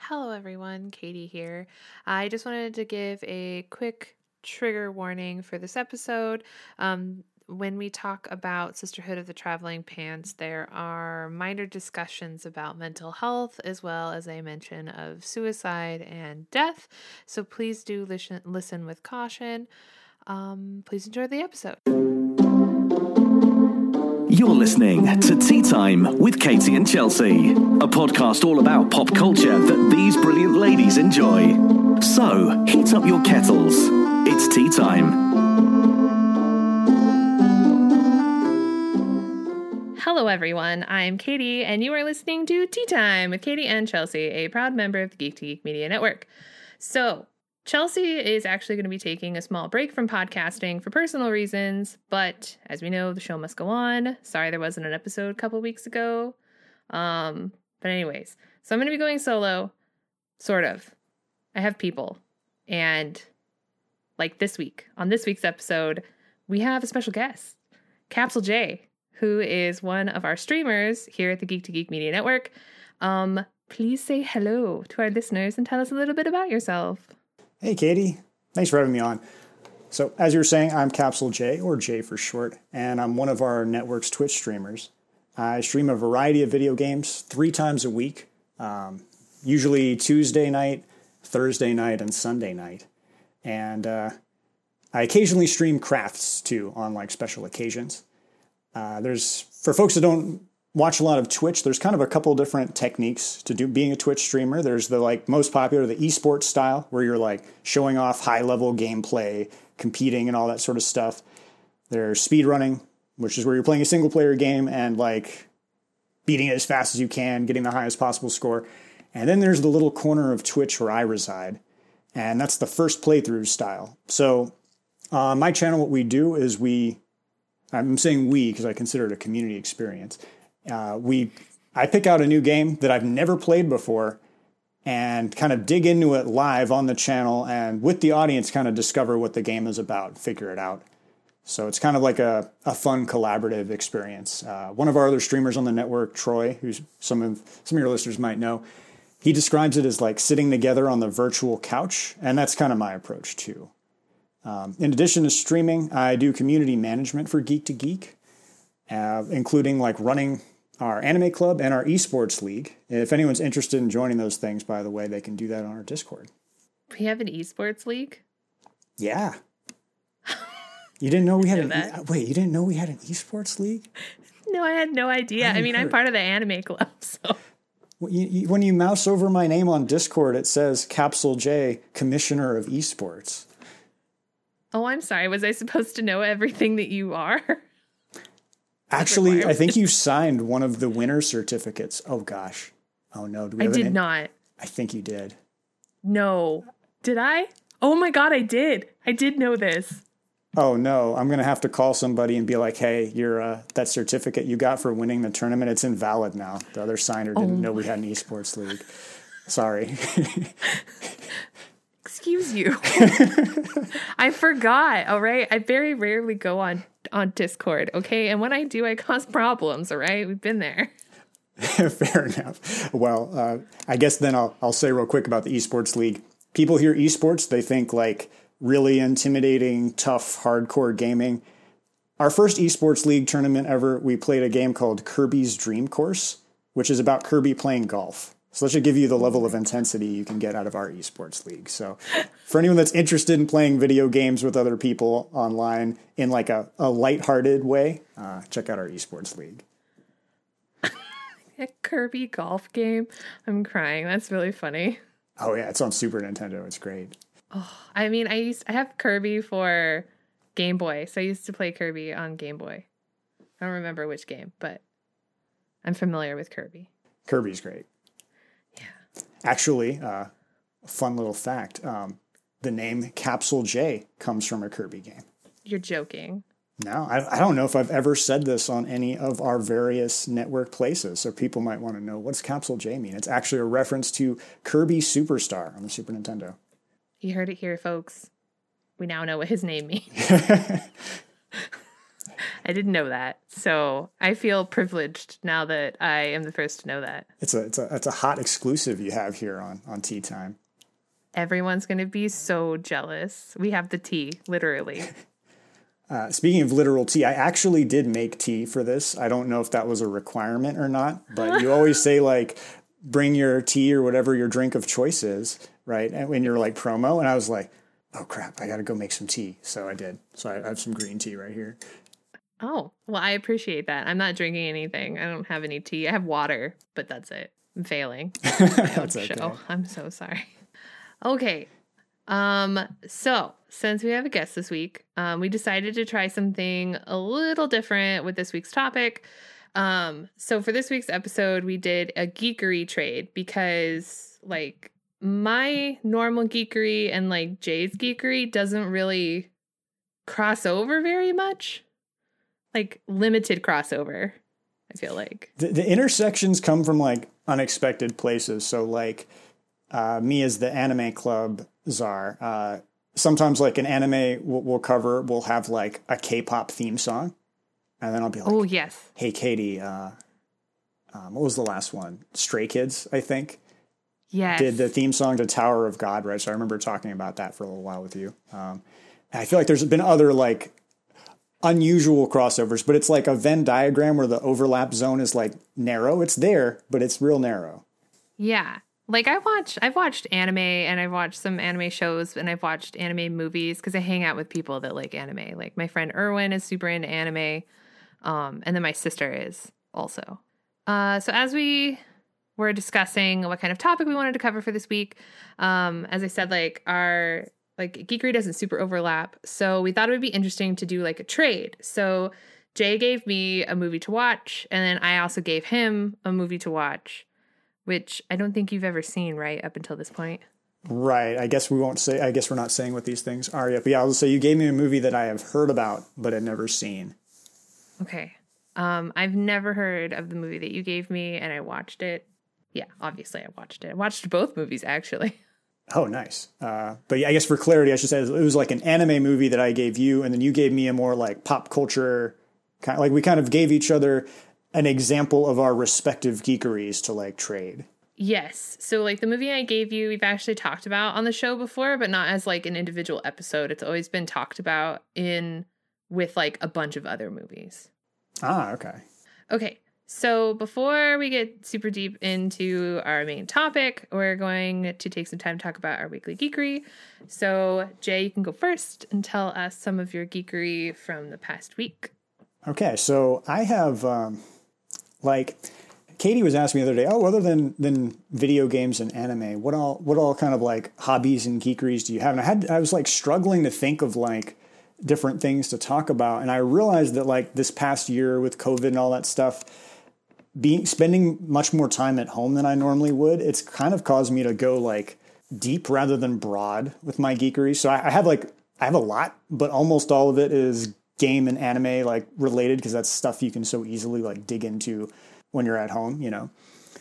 Hello everyone, Katie here. I just wanted to give a quick trigger warning for this episode. When we talk about Sisterhood of the Traveling Pants, there are minor discussions about mental health as well as a mention of suicide and death. So please do listen with caution. Please enjoy the episode. You're listening to Tea Time with Katie and Chelsea, a podcast all about pop culture that these brilliant ladies enjoy. So, heat up your kettles. It's tea time. Hello everyone, I'm Katie, and you are listening to Tea Time with Katie and Chelsea, a proud member of the Geek to Geek Media Network. So, Chelsea is actually going to be taking a small break from podcasting for personal reasons, but as we know, the show must go on. Sorry there wasn't an episode a couple weeks ago. But anyways, so I'm going to be going solo, sort of. I have people, and like this week, on this week's episode, we have a special guest, Capsule J, who is one of our streamers here at the Geek to Geek Media Network. Please say hello to our listeners and tell us a little bit about yourself. Hey, Katie. Thanks for having me on. So, as you were saying, I'm Capsule J, or J for short, and I'm one of our network's Twitch streamers. I stream a variety of video games 3 times a week, usually Tuesday night, Thursday night, and Sunday night. And I occasionally stream crafts, too, on, like, special occasions. For folks that don't watch a lot of Twitch, there's kind of a couple different techniques to do being a Twitch streamer. There's the most popular, the esports style, where you're like showing off high level gameplay, competing and all that sort of stuff. There's speedrunning, which is where you're playing a single player game and like beating it as fast as you can, getting the highest possible score. And then there's the little corner of Twitch where I reside, and that's the first playthrough style. So on my channel, what we do is I'm saying we because I consider it a community experience. I pick out a new game that I've never played before and kind of dig into it live on the channel and with the audience kind of discover what the game is about, figure it out. So it's kind of like a fun collaborative experience. One of our other streamers on the network, Troy, who some of your listeners might know, he describes it as like sitting together on the virtual couch, and that's kind of my approach too. In addition to streaming, I do community management for Geek to Geek, including like running our anime club and our esports league. If anyone's interested in joining those things, by the way, they can do that on our Discord. We have an esports league? Yeah. You didn't know we had you didn't know we had an esports league? No, I had no idea. I'm part of the anime club, so. When you mouse over my name on Discord, it says Capsule J, Commissioner of Esports. Oh, I'm sorry. Was I supposed to know everything that you are? Actually, I think you signed one of the winner certificates. Oh, gosh. Oh, no. I did not. I think you did. No. Did I? Oh, my God, I did. I did know this. Oh, no. I'm going to have to call somebody and be like, hey, that certificate you got for winning the tournament, it's invalid now. The other signer didn't know we had an esports league. Sorry. Excuse you. I forgot, all right? I very rarely go on Discord, okay? And when I do, I cause problems, all right? We've been there. Fair enough. Well, I guess then I'll say real quick about the esports league. People hear esports, they think like really intimidating, tough, hardcore gaming. Our first esports league tournament ever, we played a game called Kirby's Dream Course, which is about Kirby playing golf. So that should give you the level of intensity you can get out of our esports league. So for anyone that's interested in playing video games with other people online in like a lighthearted way, check out our esports league. A Kirby golf game? I'm crying. That's really funny. Oh, yeah. It's on Super Nintendo. It's great. Oh, I have Kirby for Game Boy. So I used to play Kirby on Game Boy. I don't remember which game, but I'm familiar with Kirby. Kirby's great. Yeah. Actually, fun little fact. The name Capsule J comes from a Kirby game. You're joking. No, I don't know if I've ever said this on any of our various network places, so people might want to know, what's Capsule J mean? It's actually a reference to Kirby Superstar on the Super Nintendo. You heard it here, folks. We now know what his name means. I didn't know that. So I feel privileged now that I am the first to know that. It's a hot exclusive you have here on Tea Time. Everyone's going to be so jealous. We have the tea, literally. Speaking of literal tea, I actually did make tea for this. I don't know if that was a requirement or not, but you always say like, bring your tea or whatever your drink of choice is, right? And when you're like promo, and I was like, oh crap, I got to go make some tea. So I did. So I have some green tea right here. Oh, well, I appreciate that. I'm not drinking anything. I don't have any tea. I have water, but that's it. I'm failing. That's okay. Show. I'm so sorry. Okay. So since we have a guest this week, we decided to try something a little different with this week's topic. So for this week's episode, we did a geekery trade because like my normal geekery and like Jay's geekery doesn't really cross over very much. Like limited crossover, I feel like. The intersections come from like unexpected places. So like me as the anime club czar, sometimes like an anime we'll have like a K-pop theme song. And then I'll be like, oh, yes. Hey, Katie, what was the last one? Stray Kids, I think. Yes. Did the theme song to Tower of God, right? So I remember talking about that for a little while with you. And I feel like there's been other like unusual crossovers, but it's like a Venn diagram where the overlap zone is like narrow. It's there, but it's real narrow. Yeah. Like I've watched anime and I've watched some anime shows and I've watched anime movies because I hang out with people that like anime. Like my friend Erwin is super into anime. And then my sister is also. So as we were discussing what kind of topic we wanted to cover for this week, as I said, like our like geekery doesn't super overlap. So we thought it would be interesting to do like a trade. So Jay gave me a movie to watch, and then I also gave him a movie to watch, which I don't think you've ever seen, right, up until this point. Right. I guess we're not saying what these things are yet. But yeah, I'll say you gave me a movie that I have heard about, but had never seen. Okay. I've never heard of the movie that you gave me, and I watched it. Yeah, obviously I watched it. I watched both movies, actually. Oh, nice. But yeah, I guess for clarity, I should say it was like an anime movie that I gave you, and then you gave me a more like pop culture, kind of like we kind of gave each other an example of our respective geekeries to like trade. Yes. So like the movie I gave you, we've actually talked about on the show before, but not as like an individual episode. It's always been talked about with like a bunch of other movies. Ah, okay. Okay. So before we get super deep into our main topic, we're going to take some time to talk about our weekly geekery. So Jay, you can go first and tell us some of your geekery from the past week. Okay. So I have, like Katie was asking me the other day, other than video games and anime, what all kind of like hobbies and geekeries do you have? And I was like struggling to think of like different things to talk about. And I realized that like this past year with COVID and all that stuff, spending much more time at home than I normally would, it's kind of caused me to go like deep rather than broad with my geekery. So I have a lot, but almost all of it is game and anime like related because that's stuff you can so easily like dig into when you're at home, you know?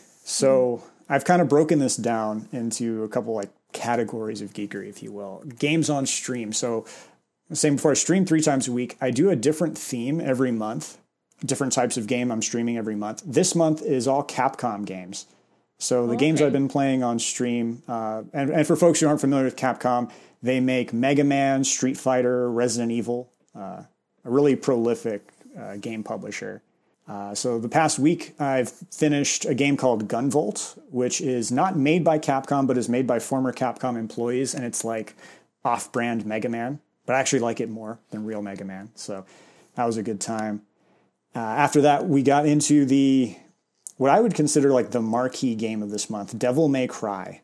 So I've kind of broken this down into a couple like categories of geekery, if you will. Games on stream. So same before, I stream 3 times a week. I do a different theme every month. Different types of game I'm streaming every month. This month is all Capcom games. So the games I've been playing on stream, and for folks who aren't familiar with Capcom, they make Mega Man, Street Fighter, Resident Evil, a really prolific game publisher. So the past week, I've finished a game called Gunvolt, which is not made by Capcom, but is made by former Capcom employees, and it's like off-brand Mega Man, but I actually like it more than real Mega Man. So that was a good time. After that, we got into what I would consider like the marquee game of this month, Devil May Cry.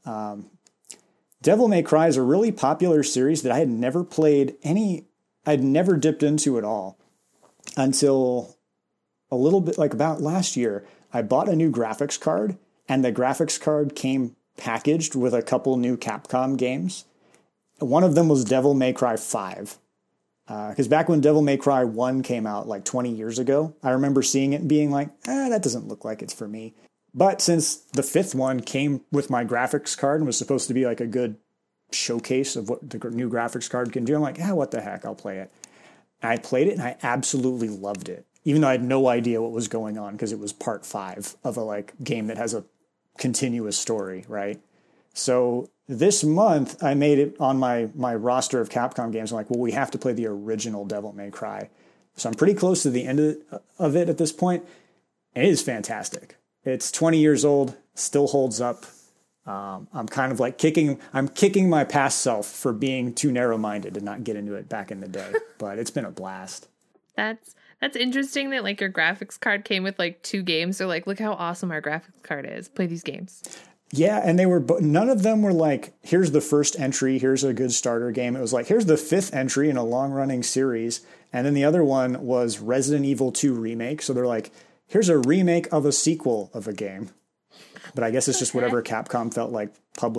Devil May Cry is a really popular series that I had never played I'd never dipped into at all until a little bit like about last year. I bought a new graphics card, and the graphics card came packaged with a couple new Capcom games. One of them was Devil May Cry 5. Because back when Devil May Cry 1 came out like 20 years ago, I remember seeing it and being like, that doesn't look like it's for me. But since the 5th one came with my graphics card and was supposed to be like a good showcase of what the new graphics card can do, I'm like, what the heck, I'll play it. And I played it and I absolutely loved it, even though I had no idea what was going on because it was part 5 of a like game that has a continuous story, right? So this month I made it on my roster of Capcom games. I'm like, well, we have to play the original Devil May Cry. So I'm pretty close to the end of it at this point. And it is fantastic. It's 20 years old, still holds up. I'm kind of like kicking my past self for being too narrow-minded and not get into it back in the day. But it's been a blast. That's interesting that like your graphics card came with like 2 games. They're like, look how awesome our graphics card is. Play these games. Yeah, and none of them were like, here's the first entry, here's a good starter game. It was like, here's the 5th entry in a long-running series. And then the other one was Resident Evil 2 Remake. So they're like, here's a remake of a sequel of a game. But I guess it's just whatever Capcom felt like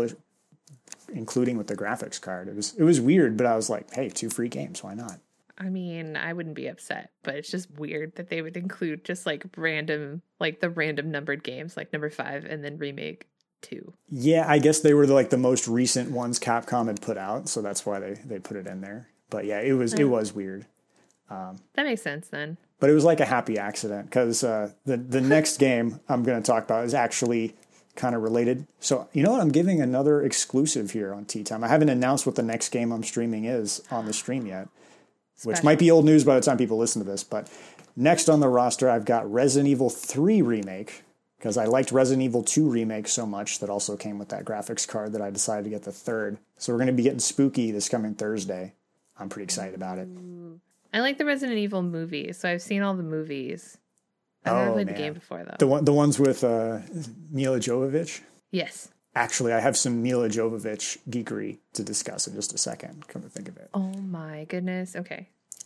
including with the graphics card. It was weird, but I was like, hey, 2 free games, why not? I mean, I wouldn't be upset, but it's just weird that they would include just like random, like the random numbered games, like number 5 and then Remake 2. Yeah, I guess they were the most recent ones Capcom had put out, so that's why they put it in there. But yeah, it was weird. That makes sense then. But it was like a happy accident because the next game I'm going to talk about is actually kind of related. So you know what? I'm giving another exclusive here on Tea Time. I haven't announced what the next game I'm streaming is on the stream yet, which might be old news by the time people listen to this. But next on the roster, I've got Resident Evil 3 Remake, because I liked Resident Evil 2 Remake so much that also came with that graphics card that I decided to get the 3rd. So we're going to be getting spooky this coming Thursday. I'm pretty excited about it. I like the Resident Evil movies, so I've seen all the movies. I've never played the game before, though. The ones with Mila Jovovich? Yes. Actually, I have some Mila Jovovich geekery to discuss in just a second, come to think of it. Oh my goodness. Okay,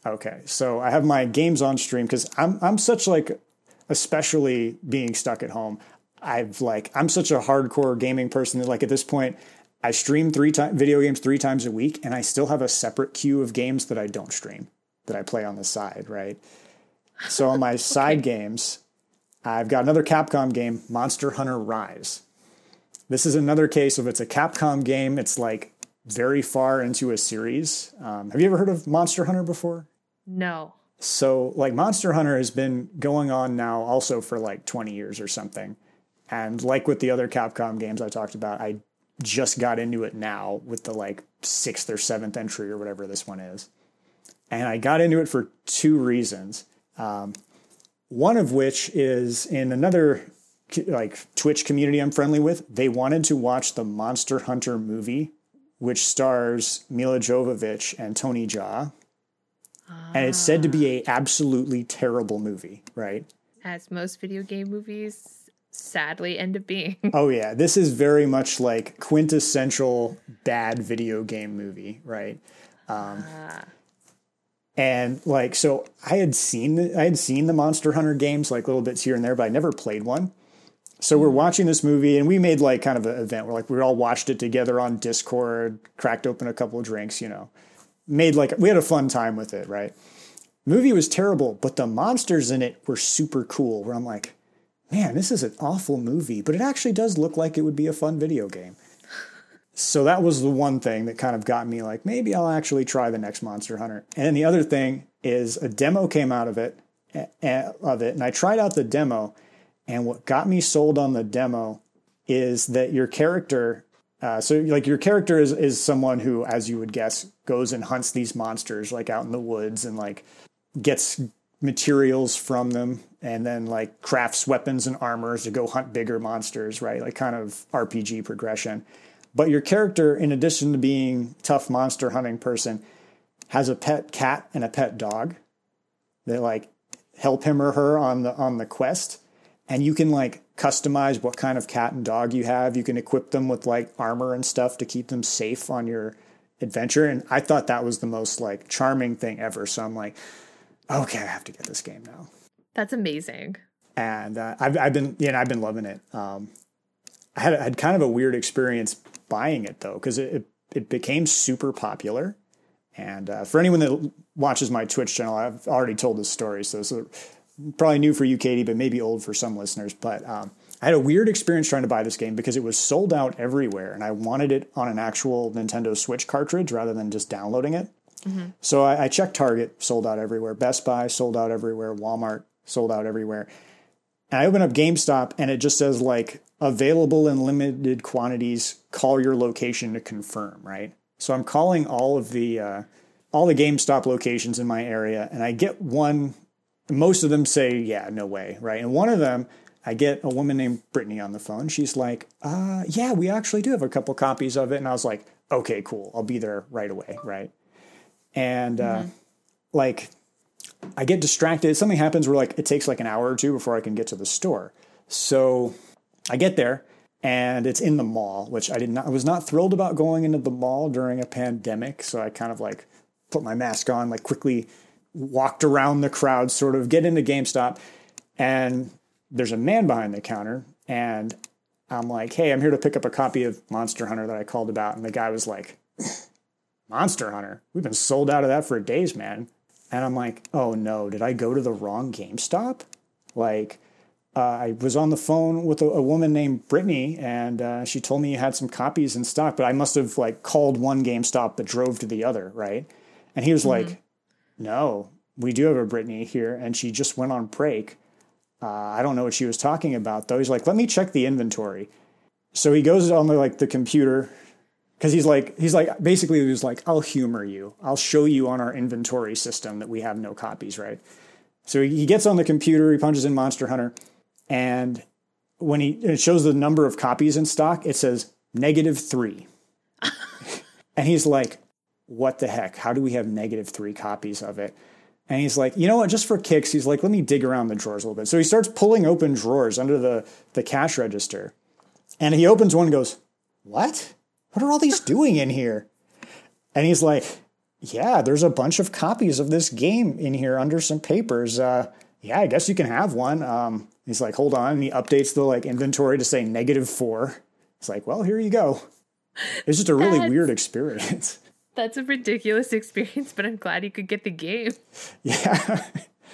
so I have my games on stream because I'm such like, especially being stuck at home, I'm such a hardcore gaming person that like at this point, I stream video games 3 times a week, and I still have a separate queue of games that I don't stream, that I play on the side, right? So on my side games, I've got another Capcom game, Monster Hunter Rise. This is another case of it's a Capcom game. It's like very far into a series. Have you ever heard of Monster Hunter before? No. So like Monster Hunter has been going on now also for like 20 years or something. And like with the other Capcom games I talked about, I just got into it now with the like 6th or 7th entry or whatever this one is. And I got into it for 2 reasons. One of which is in another like Twitch community I'm friendly with. They wanted to watch the Monster Hunter movie, which stars Mila Jovovich and Tony Jaa. And it's said to be a absolutely terrible movie, right? As most video game movies sadly end up being. Oh yeah, this is very much like quintessential bad video game movie, right? And like, so I had seen the Monster Hunter games, like little bits here and there, but I never played one. So we're watching this movie, and we made like kind of an event where like we all watched it together on Discord, cracked open a couple of drinks, we had a fun time with it, right? The movie was terrible, but the monsters in it were super cool, where I'm like, man, this is an awful movie, but it actually does look like it would be a fun video game. So that was the one thing that kind of got me like, maybe I'll actually try the next Monster Hunter. And then the other thing is a demo came out of it, and I tried out the demo. And what got me sold on the demo is that your character, your character is someone who, as you would guess, goes and hunts these monsters like out in the woods and like gets materials from them and then like crafts weapons and armors to go hunt bigger monsters, right? Like kind of RPG progression. But your character, in addition to being tough monster hunting person, has a pet cat and a pet dog that like help him or her on the quest. And you can like customize what kind of cat and dog you have. You can equip them with like armor and stuff to keep them safe on your adventure. And I thought that was the most like charming thing ever. So I'm like, okay, I have to get this game now. That's amazing. And I've been loving it. I had kind of a weird experience buying it though, because it became super popular. And for anyone that watches my Twitch channel, I've already told this story. So probably new for you, Katie, but maybe old for some listeners. But I had a weird experience trying to buy this game because it was sold out everywhere. And I wanted it on an actual Nintendo Switch cartridge rather than just downloading it. So I checked Target, sold out everywhere. Best Buy, sold out everywhere. Walmart, sold out everywhere. And I open up GameStop and it just says like available in limited quantities, call your location to confirm, right? So I'm calling all the GameStop locations in my area and I get one, most of them say, yeah, no way, right? And one of them, I get a woman named Brittany on the phone. She's like, yeah, we actually do have a couple copies of it. And I was like, okay, cool. I'll be there right away, right? And like I get distracted. Something happens where like it takes like an hour or two before I can get to the store. So I get there and it's in the mall, which I was not thrilled about going into the mall during a pandemic. So I kind of like put my mask on, like quickly walked around the crowd, sort of get into GameStop, and there's a man behind the counter and I'm like, hey, I'm here to pick up a copy of Monster Hunter that I called about. And the guy was like, Monster Hunter? We've been sold out of that for days, man. And I'm like, oh no, did I go to the wrong GameStop? Like, I was on the phone with a woman named Brittany and she told me you had some copies in stock, but I must have like called one GameStop but drove to the other, right? And he was like, no, we do have a Brittany here and she just went on break. I don't know what she was talking about though. He's like, let me check the inventory. So he goes on the computer because he's like, basically he was like, I'll humor you. I'll show you on our inventory system that we have no copies, right? So he gets on the computer, he punches in Monster Hunter, and when it shows the number of copies in stock, it says -3. And he's like, what the heck? How do we have -3 copies of it? And he's like, you know what, just for kicks, he's like, let me dig around the drawers a little bit. So he starts pulling open drawers under the cash register. And he opens one and goes, what? What are all these doing in here? And he's like, yeah, there's a bunch of copies of this game in here under some papers. Yeah, I guess you can have one. He's like, hold on. And he updates the like inventory to say -4. It's like, well, here you go. It's just a really weird experience. That's a ridiculous experience, but I'm glad you could get the game. Yeah.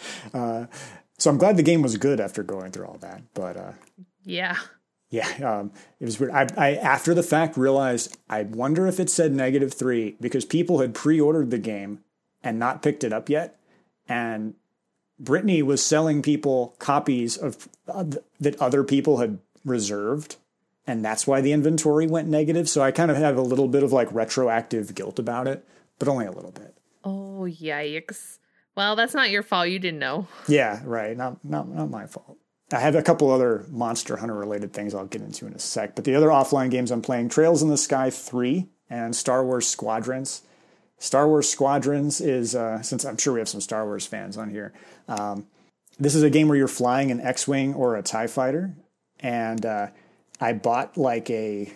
So I'm glad the game was good after going through all that. But yeah. Yeah, it was weird. I after the fact realized I wonder if it said -3 because people had pre-ordered the game and not picked it up yet. And Brittany was selling people copies of that other people had reserved. And that's why the inventory went negative. So I kind of have a little bit of like retroactive guilt about it, but only a little bit. Oh, yikes. Well, that's not your fault. You didn't know. Yeah, right. Not my fault. I have a couple other Monster Hunter related things I'll get into in a sec. But the other offline games I'm playing, Trails in the Sky 3 and Star Wars Squadrons. Star Wars Squadrons is, since I'm sure we have some Star Wars fans on here, this is a game where you're flying an X-Wing or a TIE Fighter. And I bought like a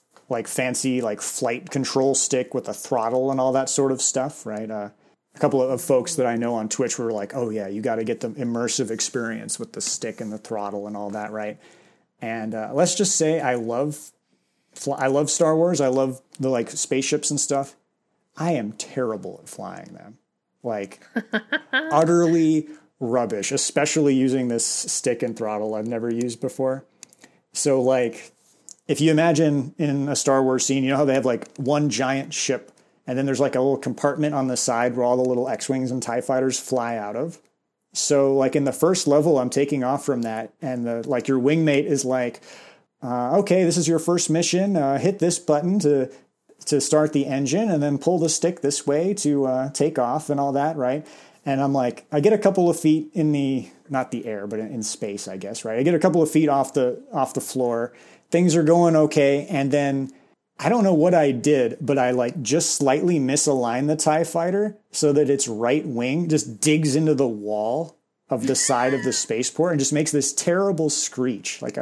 fancy like flight control stick with a throttle and all that sort of stuff, right? A couple of folks that I know on Twitch were like, oh yeah, you got to get the immersive experience with the stick and the throttle and all that, right? And let's just say I love Star Wars. I love the like spaceships and stuff. I am terrible at flying them, like utterly rubbish, especially using this stick and throttle I've never used before. So like, if you imagine in a Star Wars scene, you know how they have like one giant ship and then there's like a little compartment on the side where all the little X-Wings and TIE Fighters fly out of. So like in the first level, I'm taking off from that and your wingmate is like, okay, this is your first mission. Hit this button to start the engine and then pull the stick this way to take off and all that, right? And I'm like, I get a couple of feet in not the air, but in space, I guess, right? I get a couple of feet off the floor. Things are going okay. And then I don't know what I did, but I like just slightly misaligned the TIE Fighter so that its right wing just digs into the wall of the side of the spaceport and just makes this terrible screech, like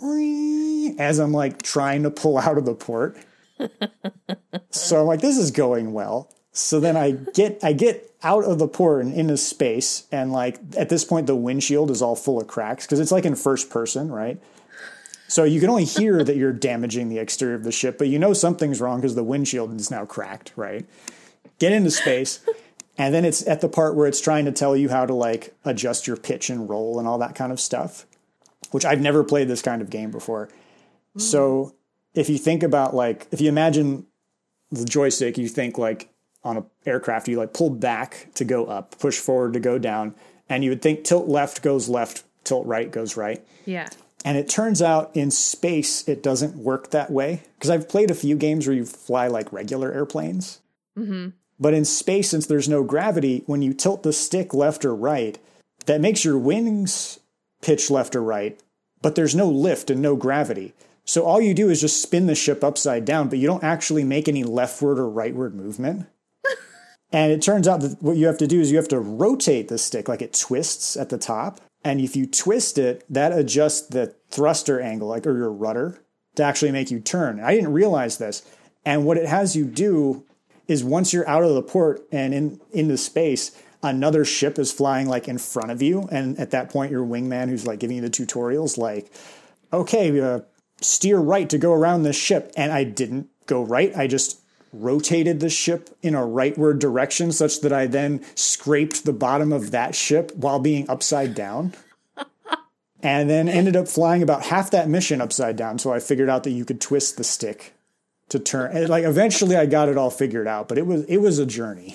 as I'm like trying to pull out of the port. So I'm like, this is going well. So then I get out of the port and into space. And like at this point, the windshield is all full of cracks because it's like in first person, right? So you can only hear that you're damaging the exterior of the ship, but you know something's wrong because the windshield is now cracked, right? Get into space. And then it's at the part where it's trying to tell you how to like adjust your pitch and roll and all that kind of stuff, which I've never played this kind of game before. So if you think about like, if you imagine the joystick, you think like on an aircraft, you like pull back to go up, push forward to go down, and you would think tilt left goes left, tilt right goes right. Yeah. And it turns out in space, it doesn't work that way. Because I've played a few games where you fly like regular airplanes. Mm-hmm. But in space, since there's no gravity, when you tilt the stick left or right, that makes your wings pitch left or right, but there's no lift and no gravity. So all you do is just spin the ship upside down, but you don't actually make any leftward or rightward movement. And it turns out that what you have to do is you have to rotate the stick, like it twists at the top. And if you twist it, that adjusts the thruster angle, like, or your rudder, to actually make you turn. I didn't realize this. And what it has you do is once you're out of the port and into space, another ship is flying like in front of you. And at that point, your wingman who's like giving you the tutorials, like, okay, steer right to go around this ship. And I didn't go right. I just rotated the ship in a rightward direction such that I then scraped the bottom of that ship while being upside down. And then ended up flying about half that mission upside down. So I figured out that you could twist the stick to turn. And like eventually I got it all figured out, but it was a journey.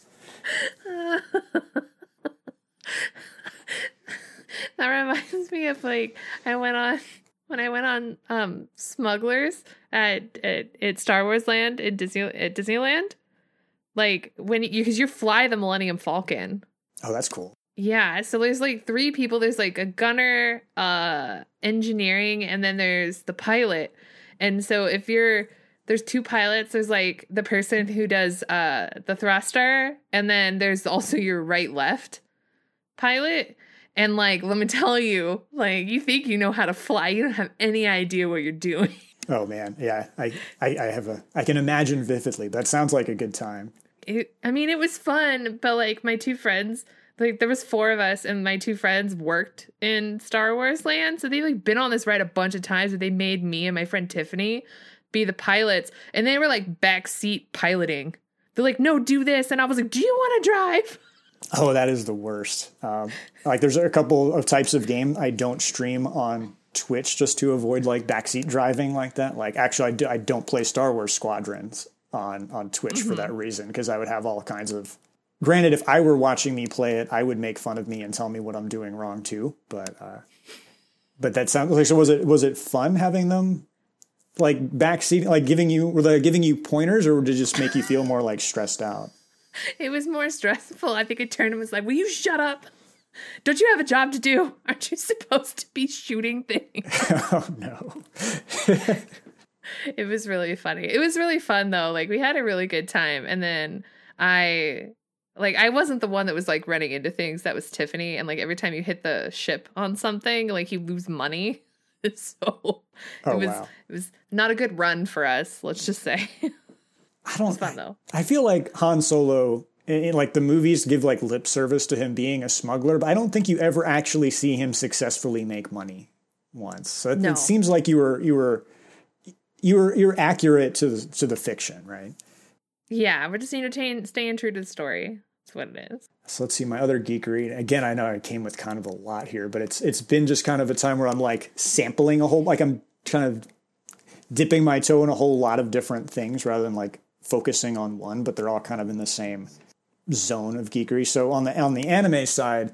That reminds me of like when I went on Smugglers at Star Wars Land at Disneyland, like because you fly the Millennium Falcon. Oh, that's cool. Yeah, so there's like 3 people. There's like a gunner, engineering, and then there's the pilot. And so there's 2 pilots. There's like the person who does the thruster, and then there's also your right-left pilot. And like, let me tell you, like, you think you know how to fly, you don't have any idea what you're doing. Oh man, yeah, I can imagine vividly. That sounds like a good time. It was fun, but like my 2 friends, like there was 4 of us, and my 2 friends worked in Star Wars Land, so they've like been on this ride a bunch of times. But they made me and my friend Tiffany be the pilots, and they were like backseat piloting. They're like, "No, do this," and I was like, "Do you want to drive?" Oh, that is the worst. Like there's a couple of types of game I don't stream on Twitch just to avoid like backseat driving like that. Like actually I don't play Star Wars Squadrons on Twitch for that reason, because I would have all kinds of, granted, if I were watching me play it, I would make fun of me and tell me what I'm doing wrong too. But that sounds like, so was it fun having them like backseat, like were they giving you pointers, or did it just make you feel more like stressed out? It was more stressful. I think I turned and was like, "Will you shut up? Don't you have a job to do? Aren't you supposed to be shooting things?" Oh, no. It was really funny. It was really fun, though. Like, we had a really good time. And then I wasn't the one that was, like, running into things. That was Tiffany. And, like, every time you hit the ship on something, like, you lose money. So it was not a good run for us, let's just say. I don't. It's fun, though. I feel like Han Solo, like the movies give like lip service to him being a smuggler, but I don't think you ever actually see him successfully make money once. So it seems like you were accurate to the fiction, right? Yeah, we're just staying true to the story. That's what it is. So let's see my other geekery. Again, I know I came with kind of a lot here, but it's been just kind of a time where I'm like sampling I'm kind of dipping my toe in a whole lot of different things rather than like focusing on one, but they're all kind of in the same zone of geekery. So on the anime side,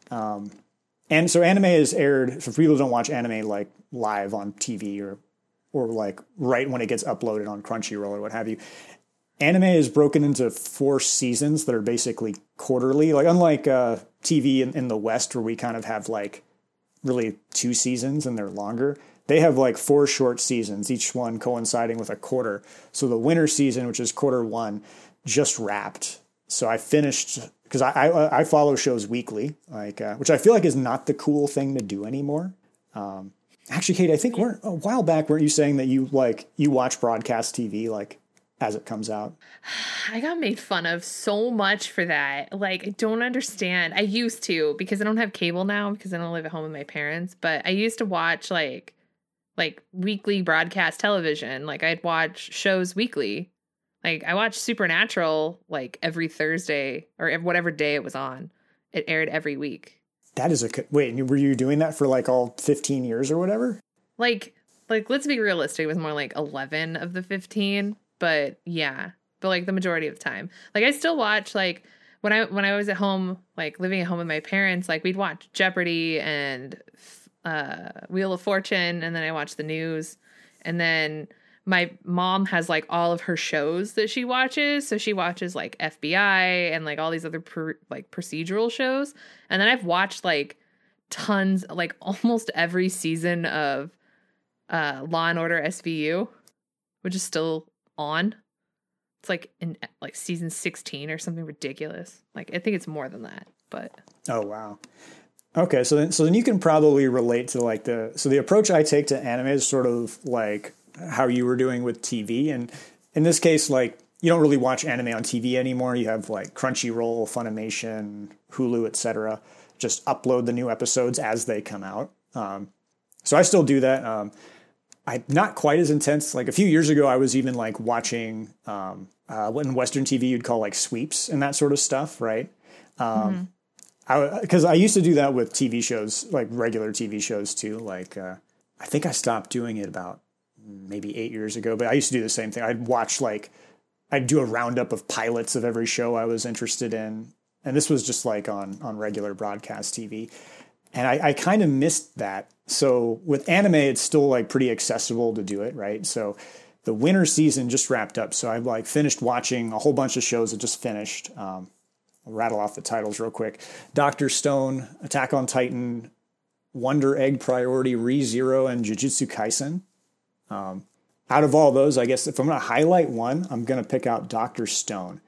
and so anime is aired, so people don't watch anime like live on TV or like right when it gets uploaded on Crunchyroll or what have you. Anime is broken into 4 seasons that are basically quarterly, like unlike TV in the West where we kind of have like really 2 seasons and they're longer. They have like 4 short seasons, each one coinciding with a quarter. So the winter season, which is quarter 1, just wrapped. So I finished, because I follow shows weekly, like which I feel like is not the cool thing to do anymore. Actually, Kate, I think a while back, weren't you saying that you watch broadcast TV like as it comes out? I got made fun of so much for that. Like, I don't understand. I used to, because I don't have cable now because I don't live at home with my parents. But I used to watch like weekly broadcast television. Like, I'd watch shows weekly. Like, I watched Supernatural like every Thursday or whatever day it was on. It aired every week. That is wait, were you doing that for like all 15 years or whatever? Like let's be realistic. It was more like 11 of the 15. But yeah, but like the majority of the time. Like I still watch like when I was at home, like living at home with my parents, like we'd watch Jeopardy and Wheel of Fortune, and then I watched the news, and then my mom has like all of her shows that she watches. So she watches like FBI and like all these other procedural shows. And then I've watched like tons, like almost every season of Law and Order SVU, which is still on. It's like in like season 16 or something ridiculous. Like I think it's more than that, but. Oh, wow. Okay. So then you can probably relate to like the approach I take to anime is sort of like how you were doing with TV. And in this case, like you don't really watch anime on TV anymore. You have like Crunchyroll, Funimation, Hulu, etc. Just upload the new episodes as they come out. So I still do that. I'm not quite as intense. Like a few years ago, I was even like watching what in Western TV you'd call like sweeps and that sort of stuff, right? Because I used to do that with TV shows, like regular TV shows too. Like I think I stopped doing it about maybe 8 years ago, but I used to do the same thing. I'd do a roundup of pilots of every show I was interested in. And this was just like on regular broadcast TV. And I kind of missed that. So with anime, it's still like pretty accessible to do it, right? So the winter season just wrapped up. So I've like finished watching a whole bunch of shows that just finished. I'll rattle off the titles real quick. Dr. Stone, Attack on Titan, Wonder Egg Priority, ReZero, and Jujutsu Kaisen. Out of all those, I guess if I'm going to highlight one, I'm going to pick out Dr. Stone.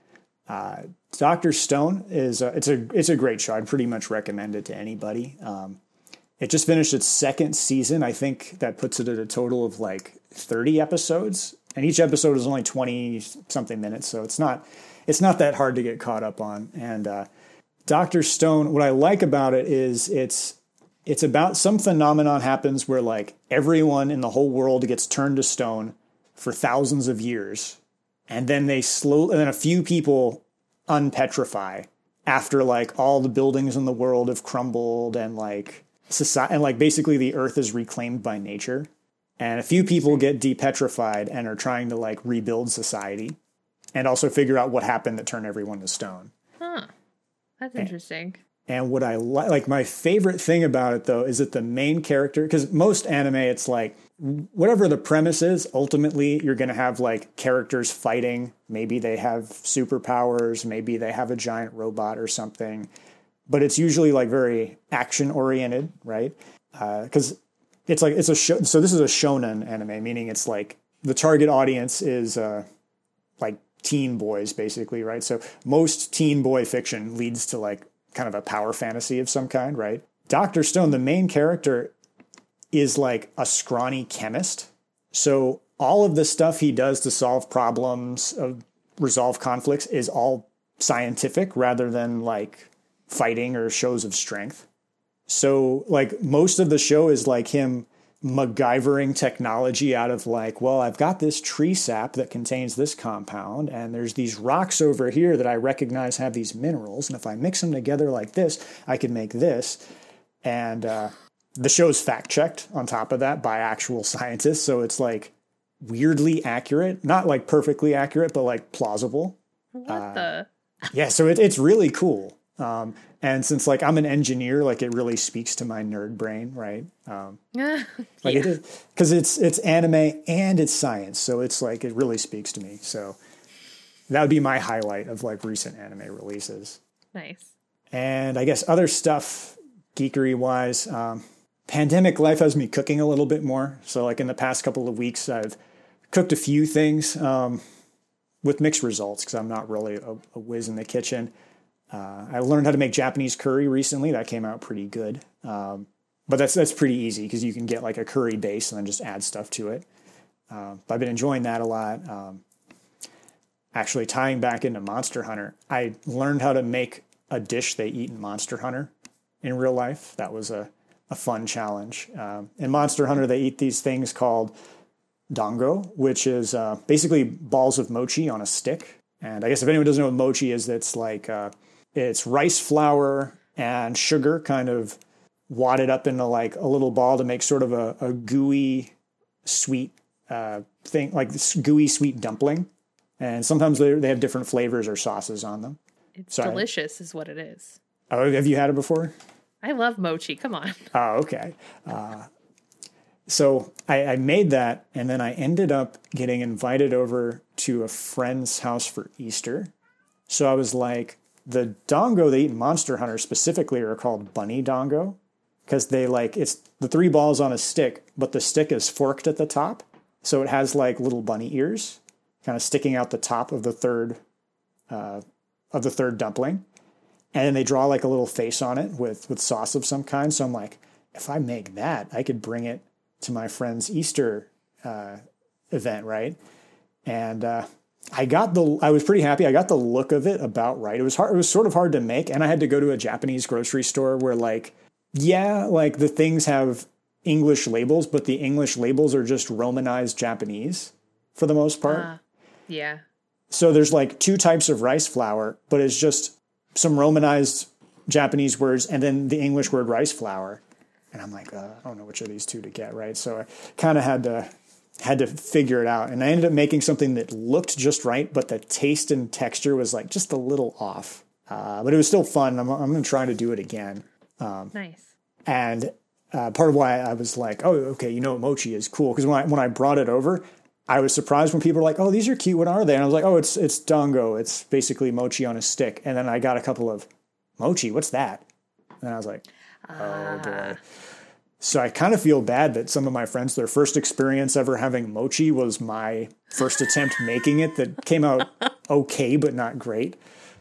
Dr. Stone is it's a great show. I'd pretty much recommend it to anybody. It just finished its second season. I think that puts it at a total of like 30 episodes, and each episode is only 20 something minutes, so it's not that hard to get caught up on. And Dr. Stone, what I like about it is it's about some phenomenon happens where like everyone in the whole world gets turned to stone for thousands of years. And then and then a few people unpetrify after like all the buildings in the world have crumbled and like society and like basically the earth is reclaimed by nature. And a few people get depetrified and are trying to like rebuild society and also figure out what happened that turned everyone to stone. Huh. That's interesting. And what I like, my favorite thing about it, though, is that the main character, because most anime, it's like, whatever the premise is, ultimately, you're going to have like characters fighting. Maybe they have superpowers. Maybe they have a giant robot or something. But it's usually like very action oriented, right? Because it's a show. So this is a shonen anime, meaning it's like the target audience is like teen boys, basically, right? So most teen boy fiction leads to like kind of a power fantasy of some kind, right? Dr. Stone, the main character, is like a scrawny chemist. So all of the stuff he does to solve problems, resolve conflicts, is all scientific rather than like fighting or shows of strength. So like most of the show is like him MacGyvering technology out of like, well, I've got this tree sap that contains this compound, and there's these rocks over here that I recognize have these minerals, and if I mix them together like this, I can make this. And the show's fact-checked on top of that by actual scientists, so it's like weirdly accurate. Not like perfectly accurate, but like plausible. Yeah, so it's really cool. And since like I'm an engineer, like it really speaks to my nerd brain, right? Like it is, because it's anime and it's science, so it's like it really speaks to me. So that would be my highlight of like recent anime releases. Nice. And I guess other stuff, geekery wise, pandemic life has me cooking a little bit more. So like in the past couple of weeks, I've cooked a few things with mixed results because I'm not really a whiz in the kitchen. I learned how to make Japanese curry recently. That came out pretty good. But that's pretty easy because you can get like a curry base and then just add stuff to it. But I've been enjoying that a lot. Actually, tying back into Monster Hunter, I learned how to make a dish they eat in Monster Hunter in real life. That was a fun challenge. In Monster Hunter, they eat these things called dango, which is basically balls of mochi on a stick. And I guess if anyone doesn't know what mochi is, it's like it's rice flour and sugar kind of wadded up into like a little ball to make sort of a gooey, sweet thing, like this gooey, sweet dumpling. And sometimes they have different flavors or sauces on them. It's delicious is what it is. Oh, have you had it before? I love mochi. Come on. Oh, okay. So I made that, and then I ended up getting invited over to a friend's house for Easter. So I was like, the dongo they eat in Monster Hunter specifically are called bunny dongo, because it's the 3 balls on a stick, but the stick is forked at the top. So it has like little bunny ears kind of sticking out the top of the third dumpling. And then they draw like a little face on it with sauce of some kind. So I'm like, if I make that, I could bring it to my friend's Easter event, right? And I was pretty happy. I got the look of it about right. It was hard. It was sort of hard to make, and I had to go to a Japanese grocery store where the things have English labels, but the English labels are just Romanized Japanese for the most part. Yeah. So there's like 2 types of rice flour, but it's just some Romanized Japanese words and then the English word rice flour. And I'm like, I don't know which of these 2 to get, right? So I kind of had to figure it out. And I ended up making something that looked just right, but the taste and texture was like just a little off. But it was still fun. I'm going to try to do it again. Nice. And part of why I was like, oh, okay, mochi is cool. Because when I brought it over, I was surprised when people were like, oh, these are cute. What are they? And I was like, oh, it's dango. It's basically mochi on a stick. And then I got a couple of mochi. What's that? And I was like, oh, boy. So I kind of feel bad that some of my friends, their first experience ever having mochi was my first attempt making it that came out okay, but not great.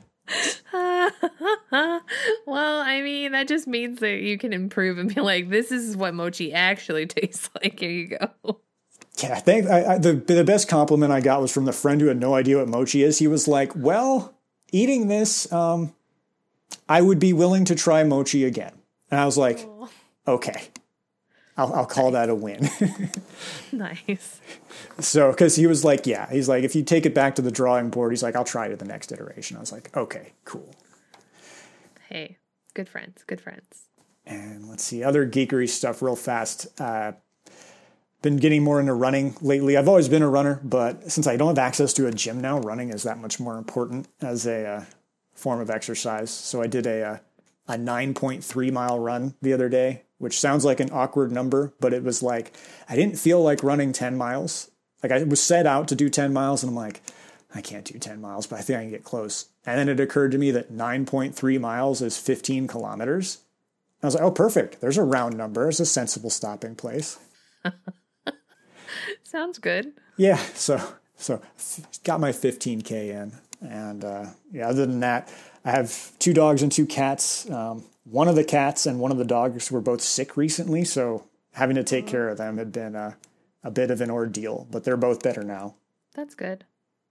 Well, I mean, that just means that you can improve and be like, this is what mochi actually tastes like. Here you go. Yeah, I think the best compliment I got was from the friend who had no idea what mochi is. He was like, well, eating this, I would be willing to try mochi again. And I was like, okay, I'll call that a win. Nice. So, because he was like, he's like, if you take it back to the drawing board, he's like, I'll try it at the next iteration. I was like, okay, cool. Hey, good friends. And let's see, other geekery stuff real fast. Been getting more into running lately. I've always been a runner, but since I don't have access to a gym now, running is that much more important as a form of exercise. So I did a 9.3 mile run the other day, which sounds like an awkward number, but it was like, I didn't feel like running 10 miles. Like I was set out to do 10 miles and I'm like, I can't do 10 miles, but I think I can get close. And then it occurred to me that 9.3 miles is 15 kilometers. I was like, oh, perfect. There's a round number. It's a sensible stopping place. Sounds good. Yeah. So got my 15K in. And other than that, I have 2 dogs and 2 cats. One of the cats and one of the dogs were both sick recently, so having to take care of them had been a bit of an ordeal, but they're both better now. That's good.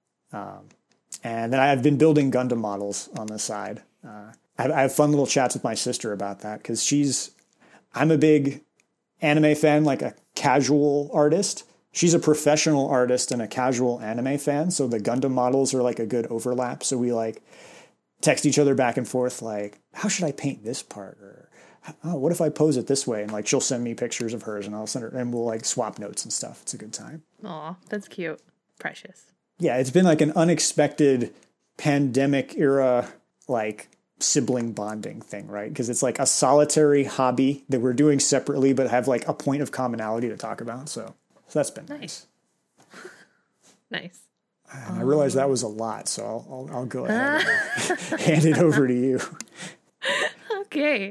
And then I've been building Gundam models on the side. I have fun little chats with my sister about that because I'm a big anime fan, like a casual artist. She's a professional artist and a casual anime fan, so the Gundam models are like a good overlap. So we like text each other back and forth, like, how should I paint this part? Or, what if I pose it this way? And like, she'll send me pictures of hers and I'll send her, and we'll like swap notes and stuff. It's a good time. Aw, that's cute. Precious. Yeah, it's been like an unexpected pandemic era, like sibling bonding thing, right? Because it's like a solitary hobby that we're doing separately, but have like a point of commonality to talk about. So that's been nice. Nice. And I realized that was a lot, so I'll go ahead and hand it over to you. Okay.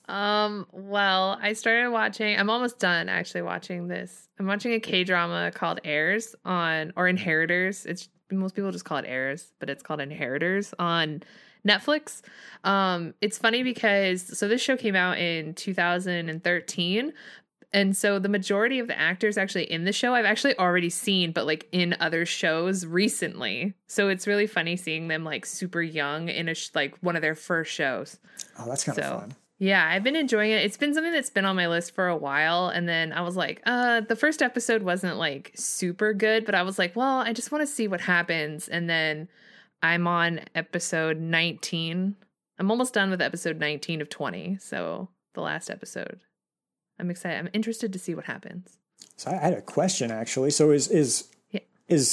Well, I started watching, I'm almost done actually watching this. I'm watching a K-drama called Heirs or Inheritors. Most people just call it Heirs, but it's called Inheritors on Netflix. It's funny because, this show came out in 2013. And so the majority of the actors actually in the show I've actually already seen, but like in other shows recently. So it's really funny seeing them like super young in like one of their first shows. Oh, that's kind of fun. Yeah, I've been enjoying it. It's been something that's been on my list for a while. And then I was like, the first episode wasn't like super good, but I was like, well, I just want to see what happens. And then I'm on episode 19. I'm almost done with episode 19 of 20. So the last episode. I'm excited. I'm interested to see what happens. So I had a question actually. So is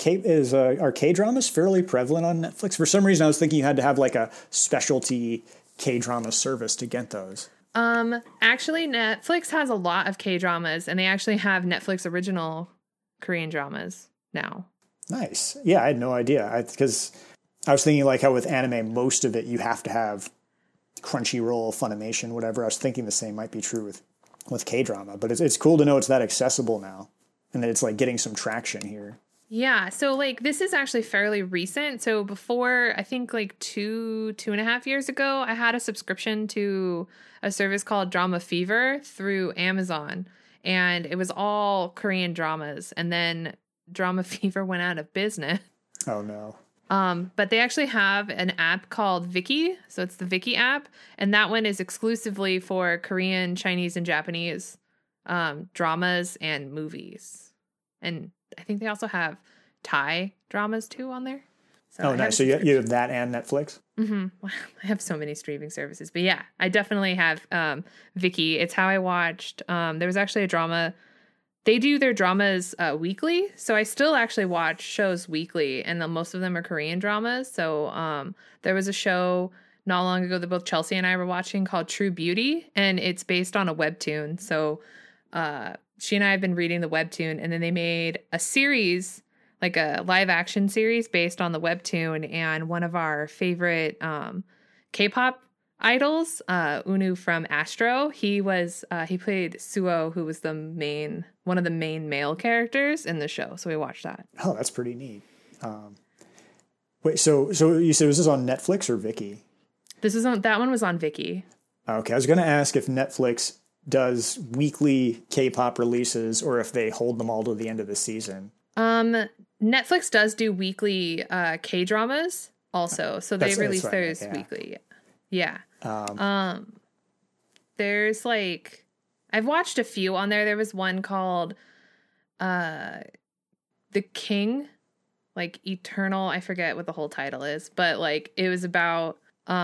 are K-dramas fairly prevalent on Netflix? For some reason, I was thinking you had to have like a specialty K-drama service to get those. Actually, Netflix has a lot of K-dramas, and they actually have Netflix original Korean dramas now. Nice. Yeah, I had no idea. Because I was thinking like how with anime, most of it you have to have Crunchyroll, Funimation, whatever. I was thinking the same might be true with K-drama, but it's cool to know it's that accessible now and that it's like getting some traction here. Yeah, so like this is actually fairly recent. So before, I think like 2.5 years ago, I had a subscription to a service called Drama Fever through Amazon, and it was all Korean dramas. And then Drama Fever went out of business. Oh no. But they actually have an app called Viki. So it's the Viki app. And that one is exclusively for Korean, Chinese, and Japanese dramas and movies. And I think they also have Thai dramas too on there. So oh, nice. So you have that and Netflix? Mm-hmm. I have so many streaming services. But yeah, I definitely have Viki. It's how I watched. There was actually a drama. They do their dramas weekly. So I still actually watch shows weekly. And most of them are Korean dramas. So there was a show not long ago that both Chelsea and I were watching called True Beauty. And it's based on a webtoon. So she and I have been reading the webtoon, and then they made a series, like a live action series based on the webtoon. And one of our favorite K-pop idols, Unu from Astro, he played Suo, who was one of the main male characters in the show. So we watched that. Oh, that's pretty neat. Wait, so you said, was this on Netflix or Viki? That one was on Viki. Okay, I was going to ask if Netflix does weekly K-pop releases or if they hold them all to the end of the season. Netflix does do weekly K-dramas also, so they release theirs weekly. Yeah. There's like, I've watched a few on there. There was one called The King, like Eternal. I forget what the whole title is, but like it was about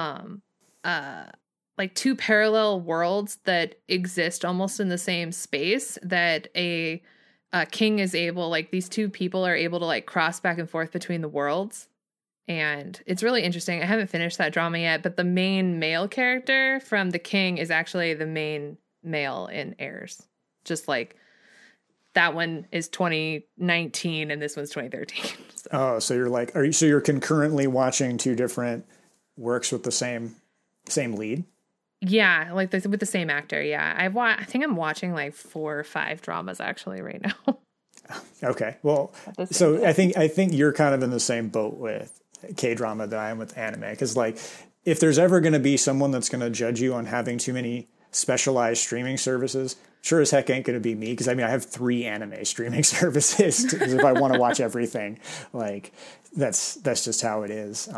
like two parallel worlds that exist almost in the same space, that a king is able, like these two people are able to like cross back and forth between the worlds. And it's really interesting. I haven't finished that drama yet, but the main male character from The King is actually the main male in Heirs. Just like that one is 2019 and this one's 2013. So. Oh, so you're like, you're concurrently watching two different works with the same lead? Yeah, like with the same actor. Yeah, I think I'm watching like 4 or 5 dramas actually right now. Okay, well, so I think you're kind of in the same boat with K-drama that I am with anime, because like if there's ever going to be someone that's going to judge you on having too many specialized streaming services, sure as heck ain't going to be me, because I mean I have 3 anime streaming services because if I want to watch everything, like that's just how it is.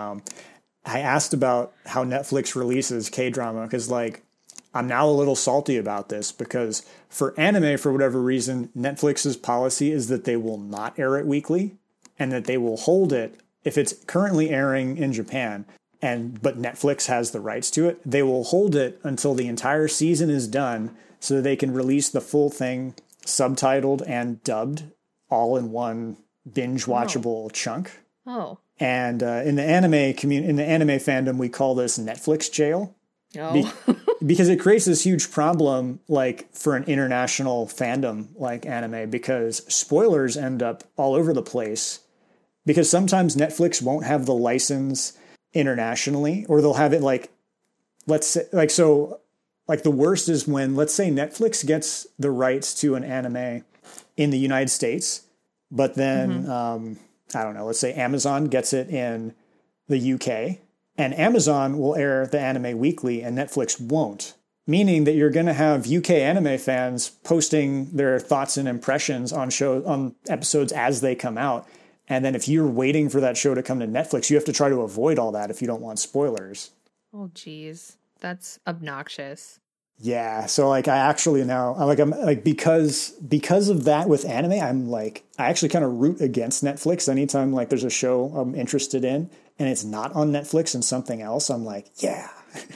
I asked about how Netflix releases K-drama because, like, I'm now a little salty about this because for anime, for whatever reason, Netflix's policy is that they will not air it weekly and that they will hold it if it's currently airing in Japan but Netflix has the rights to it. They will hold it until the entire season is done so that they can release the full thing subtitled and dubbed all in one binge watchable chunk. Oh. And in the anime fandom, we call this Netflix jail. Oh. Because it creates this huge problem, like for an international fandom like anime, because spoilers end up all over the place. Because sometimes Netflix won't have the license internationally, or they'll have it like, let's say, like, so like the worst is when, let's say Netflix gets the rights to an anime in the United States, but then, I don't know, let's say Amazon gets it in the UK, and Amazon will air the anime weekly and Netflix won't. Meaning that you're going to have UK anime fans posting their thoughts and impressions on episodes as they come out. And then if you're waiting for that show to come to Netflix, you have to try to avoid all that if you don't want spoilers. Oh, geez. That's obnoxious. Yeah, so like I actually now I'm like because of that with anime, I actually kind of root against Netflix anytime like there's a show I'm interested in and it's not on Netflix and something else. I'm like, yeah.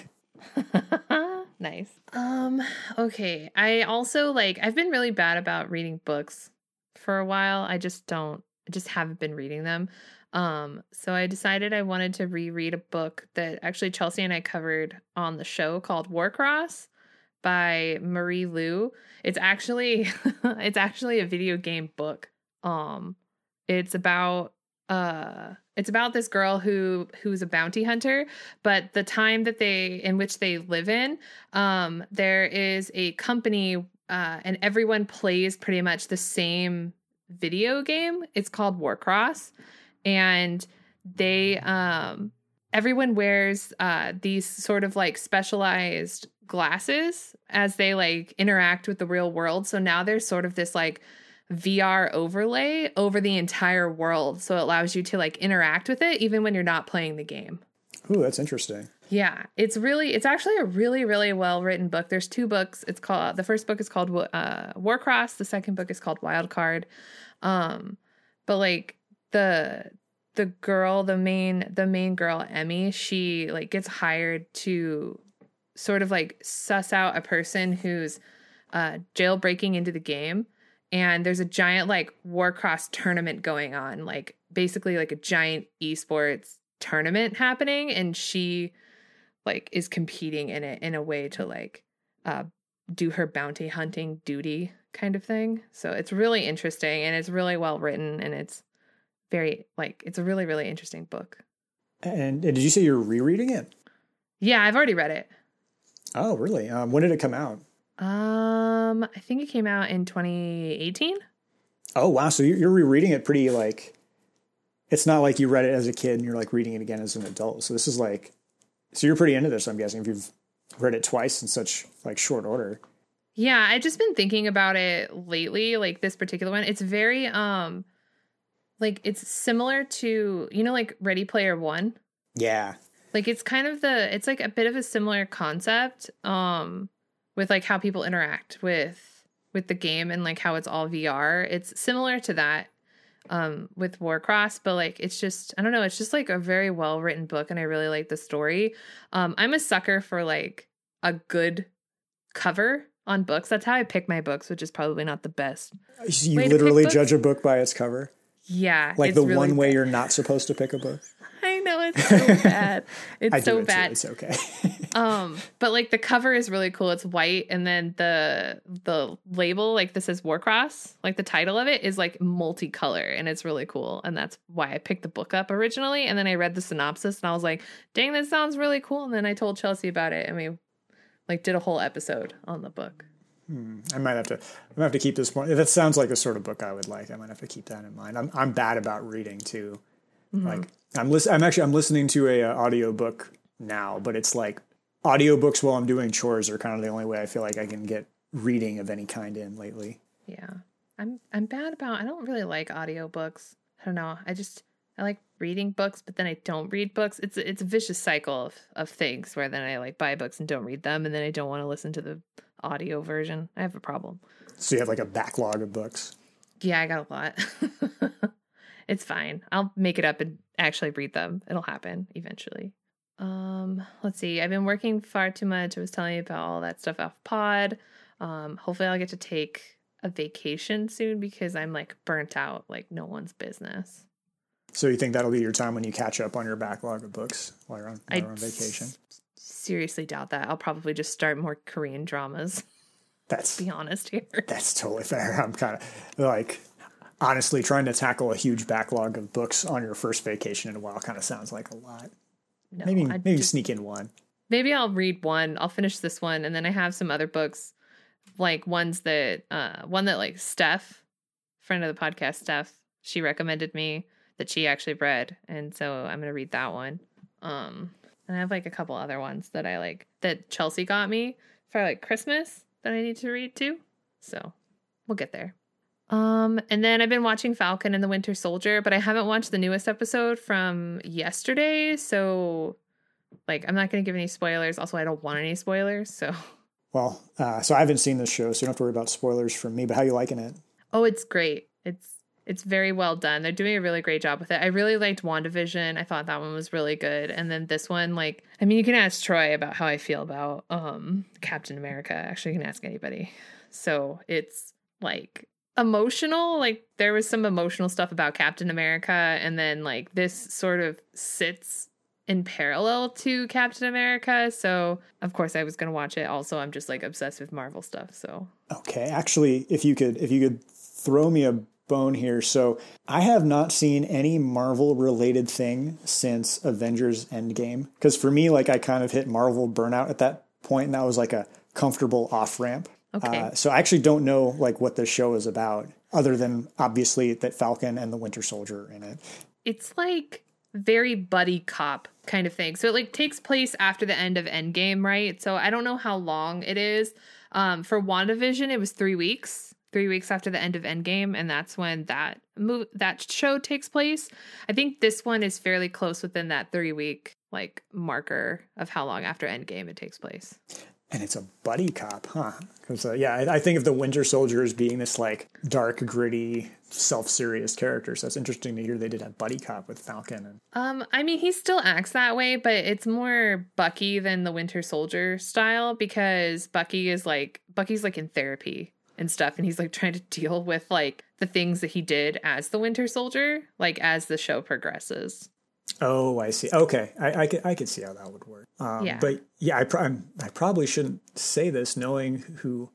Nice. Okay. I also I've been really bad about reading books for a while. I just don't I just haven't been reading them. So I decided I wanted to reread a book that actually Chelsea and I covered on the show called Warcross by Marie Lu. It's actually it's actually a video game book. It's about this girl who's a bounty hunter, but the time that in which they live in, there is a company and everyone plays pretty much the same video game. It's called Warcross, and they everyone wears these sort of like specialized glasses as they like interact with the real world. So now there's sort of this like VR overlay over the entire world, so it allows you to like interact with it even when you're not playing the game. Ooh, that's interesting. Yeah, it's actually a really, really well written book. There's 2 books. The first book is called Warcross. The second book is called Wildcard. But like the main girl, Emmy, she like gets hired to sort of like suss out a person who's jailbreaking into the game. And there's a giant like Warcross tournament going on, like basically like a giant esports tournament happening, and she like is competing in it in a way to like do her bounty hunting duty kind of thing. So it's really interesting, and it's really well written, and it's it's a really, really interesting book. And did you say you're rereading it? Yeah, I've already read it. Oh, really? When did it come out? I think it came out in 2018. Oh, wow. So you're rereading it pretty like, it's not like you read it as a kid and you're like reading it again as an adult. So this is like, so you're pretty into this, I'm guessing, if you've read it twice in such like short order. Yeah, I've just been thinking about it lately, like this particular one. It's very, like it's similar to, like Ready Player One. Yeah. Like it's kind of it's like a bit of a similar concept, with like how people interact with the game and like how it's all VR. It's similar to that with Warcross, but like it's just, I don't know, it's just like a very well written book, and I really like the story. I'm a sucker for like a good cover on books. That's how I pick my books, which is probably not the best. You literally judge a book by its cover? Yeah. Like the really one way you're not supposed to pick a book? I know, it's so bad. It's so bad. It's okay. But like the cover is really cool. It's white, and then the label, like this says Warcross, like the title of it is like multicolor, and it's really cool. And that's why I picked the book up originally. And then I read the synopsis and I was like, dang, that sounds really cool. And then I told Chelsea about it, and we like did a whole episode on the book. I might have to keep this one. That sounds like the sort of book I would like. I might have to keep that in mind. I'm bad about reading too. Mm-hmm. Like I'm listening to a audiobook now, but it's like audiobooks while I'm doing chores are kind of the only way I feel like I can get reading of any kind in lately. Yeah. I'm bad about, I don't really like audiobooks. I don't know. I like reading books, but then I don't read books. It's a vicious cycle of things where then I like buy books and don't read them, and then I don't want to listen to the audio version. I have a problem. So you have like a backlog of books? Yeah, I got a lot. It's fine. I'll make it up and actually read them. It'll happen eventually. Let's see. I've been working far too much. I was telling you about all that stuff off pod. Hopefully I'll get to take a vacation soon, because I'm like burnt out like no one's business. So you think that'll be your time when you catch up on your backlog of books while you're on vacation? Seriously doubt that. I'll probably just start more Korean dramas. Let's be honest here. That's totally fair. I'm kind of like, honestly, trying to tackle a huge backlog of books on your first vacation in a while kind of sounds like a lot. No, maybe sneak in one. Maybe I'll read one. I'll finish this one, and then I have some other books, like one that like Steph, friend of the podcast, Steph, she recommended me that she actually read, and so I'm gonna read that one. And I have like a couple other ones that I like that Chelsea got me for like Christmas that I need to read too. So we'll get there. And then I've been watching Falcon and the Winter Soldier, but I haven't watched the newest episode from yesterday. So like, I'm not going to give any spoilers. Also, I don't want any spoilers. So, well, so I haven't seen this show, so you don't have to worry about spoilers from me, but how are you liking it? Oh, it's great. It's very well done. They're doing a really great job with it. I really liked WandaVision. I thought that one was really good. And then this one, like, I mean, you can ask Troy about how I feel about Captain America. Actually, you can ask anybody. So it's like, emotional. Like, there was some emotional stuff about Captain America, and then like this sort of sits in parallel to Captain America. So of course I was gonna watch it. Also, I'm just like obsessed with Marvel stuff. So okay, actually, if you could throw me a bone here. So I have not seen any Marvel related thing since Avengers Endgame, because for me, like, I kind of hit Marvel burnout at that point, and that was like a comfortable off ramp. Okay. So I actually don't know like what the show is about, other than obviously that Falcon and the Winter Soldier are in it. It's like very buddy cop kind of thing. So it like takes place after the end of Endgame, right? So I don't know how long it is. For WandaVision, it was 3 weeks. 3 weeks after the end of Endgame, and that's when that show takes place. I think this one is fairly close within that 3-week like marker of how long after Endgame it takes place. And it's a buddy cop, huh? Because I think of the Winter Soldier as being this like dark, gritty, self-serious character. So it's interesting to hear they did a buddy cop with Falcon. I mean, he still acts that way, but it's more Bucky than the Winter Soldier style, because Bucky's like in therapy and stuff, and he's like trying to deal with like the things that he did as the Winter Soldier, like as the show progresses. Oh, I see. Okay, I could see how that would work. Yeah. But yeah, I probably shouldn't say this, knowing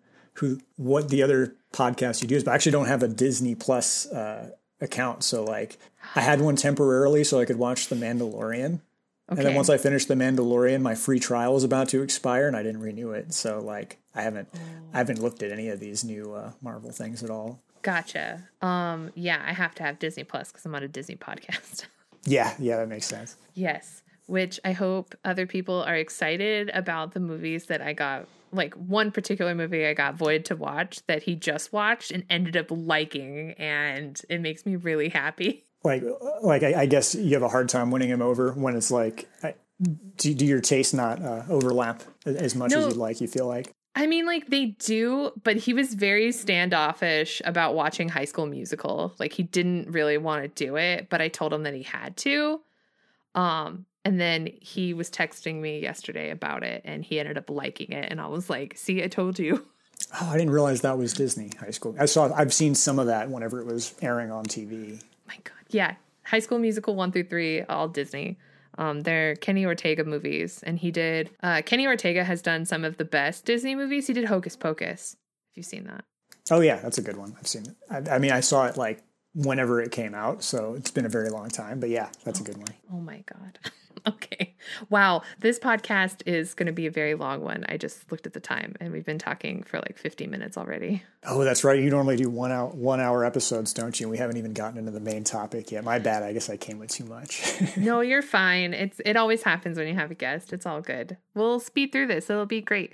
what the other podcasts you do is, but I actually don't have a Disney Plus account. So like, I had one temporarily so I could watch The Mandalorian. Okay. And then once I finished The Mandalorian, my free trial was about to expire, and I didn't renew it. So like, I haven't looked at any of these new Marvel things at all. Gotcha. Yeah, I have to have Disney Plus because I'm on a Disney podcast. Yeah, that makes sense. Yes, which I hope other people are excited about the movies that I got. Like, one particular movie I got Void to watch that he just watched and ended up liking, and it makes me really happy. Like I guess you have a hard time winning him over when it's like, do your tastes not overlap as much as you'd like, you feel like? I mean, like, they do, but he was very standoffish about watching High School Musical. Like, he didn't really want to do it, but I told him that he had to. And then he was texting me yesterday about it, and he ended up liking it. And I was like, see, I told you. Oh, I didn't realize that was Disney High School. I've seen some of that whenever it was airing on TV. My God. Yeah. High School Musical 1 through 3, all Disney. They're Kenny Ortega movies, and he did. Kenny Ortega has done some of the best Disney movies. He did Hocus Pocus. Have you seen that? Oh yeah, that's a good one. I've seen it. I mean, I saw it like whenever it came out, so it's been a very long time. But yeah, that's a good one. Oh my God. Okay. Wow. This podcast is going to be a very long one. I just looked at the time, and we've been talking for like 50 minutes already. Oh, that's right. You normally do 1 hour episodes, don't you? We haven't even gotten into the main topic yet. My bad. I guess I came with too much. No, you're fine. It always happens when you have a guest. It's all good. We'll speed through this. It'll be great.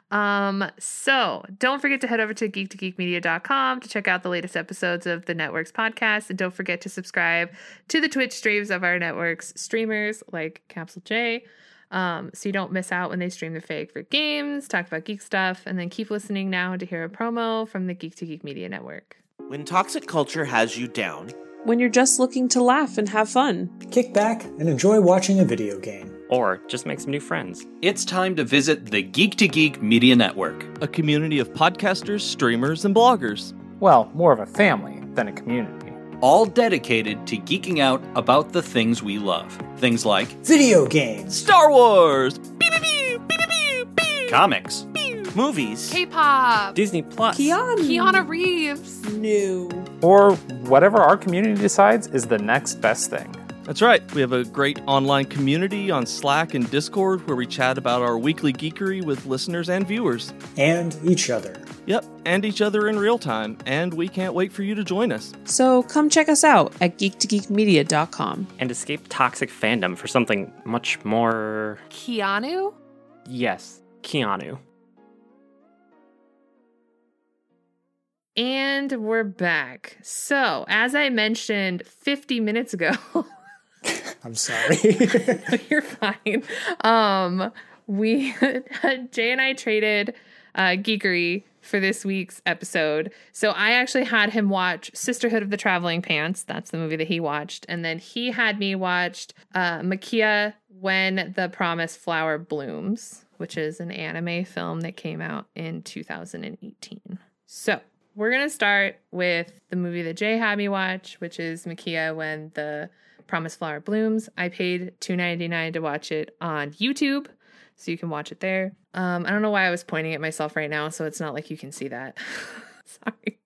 So don't forget to head over to geek2geekmedia.com to check out the latest episodes of the network's podcast. And don't forget to subscribe to the Twitch streams of our network's streamers like Capsule J. So you don't miss out when they stream their favorite games, talk about geek stuff, and then keep listening now to hear a promo from the Geek to Geek Media Network. When toxic culture has you down. When you're just looking to laugh and have fun. Kick back and enjoy watching a video game. Or just make some new friends. It's time to visit the Geek to Geek Media Network, a community of podcasters, streamers, and bloggers. Well, more of a family than a community. All dedicated to geeking out about the things we love. Things like video games, Star Wars, comics, movies, K-pop, Disney Plus, Keanu Reeves, new, or whatever our community decides is the next best thing. That's right. We have a great online community on Slack and Discord where we chat about our weekly geekery with listeners and viewers. And each other. Yep, and each other in real time. And we can't wait for you to join us. So come check us out at geek2geekmedia.com. And escape toxic fandom for something much more... Keanu? Yes, Keanu. And we're back. So, as I mentioned 50 minutes ago... I'm sorry. You're fine. Jay and I traded geekery for this week's episode. So I actually had him watch Sisterhood of the Traveling Pants. That's the movie that he watched. And then he had me watch Maquia When the Promised Flower Blooms, which is an anime film that came out in 2018. So we're going to start with the movie that Jay had me watch, which is Makia When the Promised Flower Blooms. I paid $2.99 to watch it on YouTube, so you can watch it there. I don't know why I was pointing at myself right now, so it's not like you can see that. Sorry.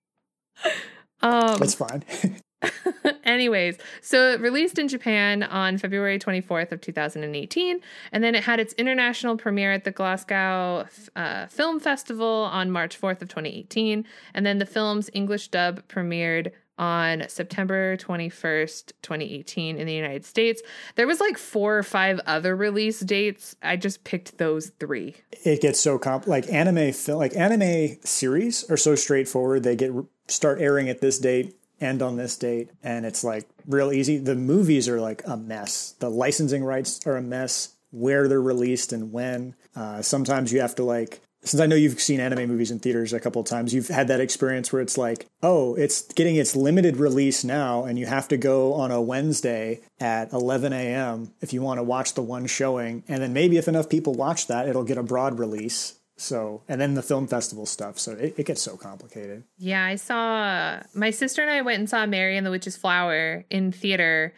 That's fine. Anyways, so it released in Japan on February 24th of 2018, and then it had its international premiere at the Glasgow Film Festival on March 4th of 2018, and then the film's English dub premiered on September 21st, 2018 in the United States. There was like 4 or 5 other release dates. I just picked those 3. It gets so anime series are so straightforward. They start airing at this date, end on this date, and it's like real easy. The movies are like a mess. The licensing rights are a mess, where they're released and when. Sometimes you have to since I know you've seen anime movies in theaters a couple of times, you've had that experience where it's like, oh, it's getting its limited release now, and you have to go on a Wednesday at 11 a.m. if you want to watch the one showing. And then maybe if enough people watch that, it'll get a broad release. So, and then the film festival stuff. So it gets so complicated. Yeah, I saw, my sister and I went and saw Mary and the Witch's Flower in theaters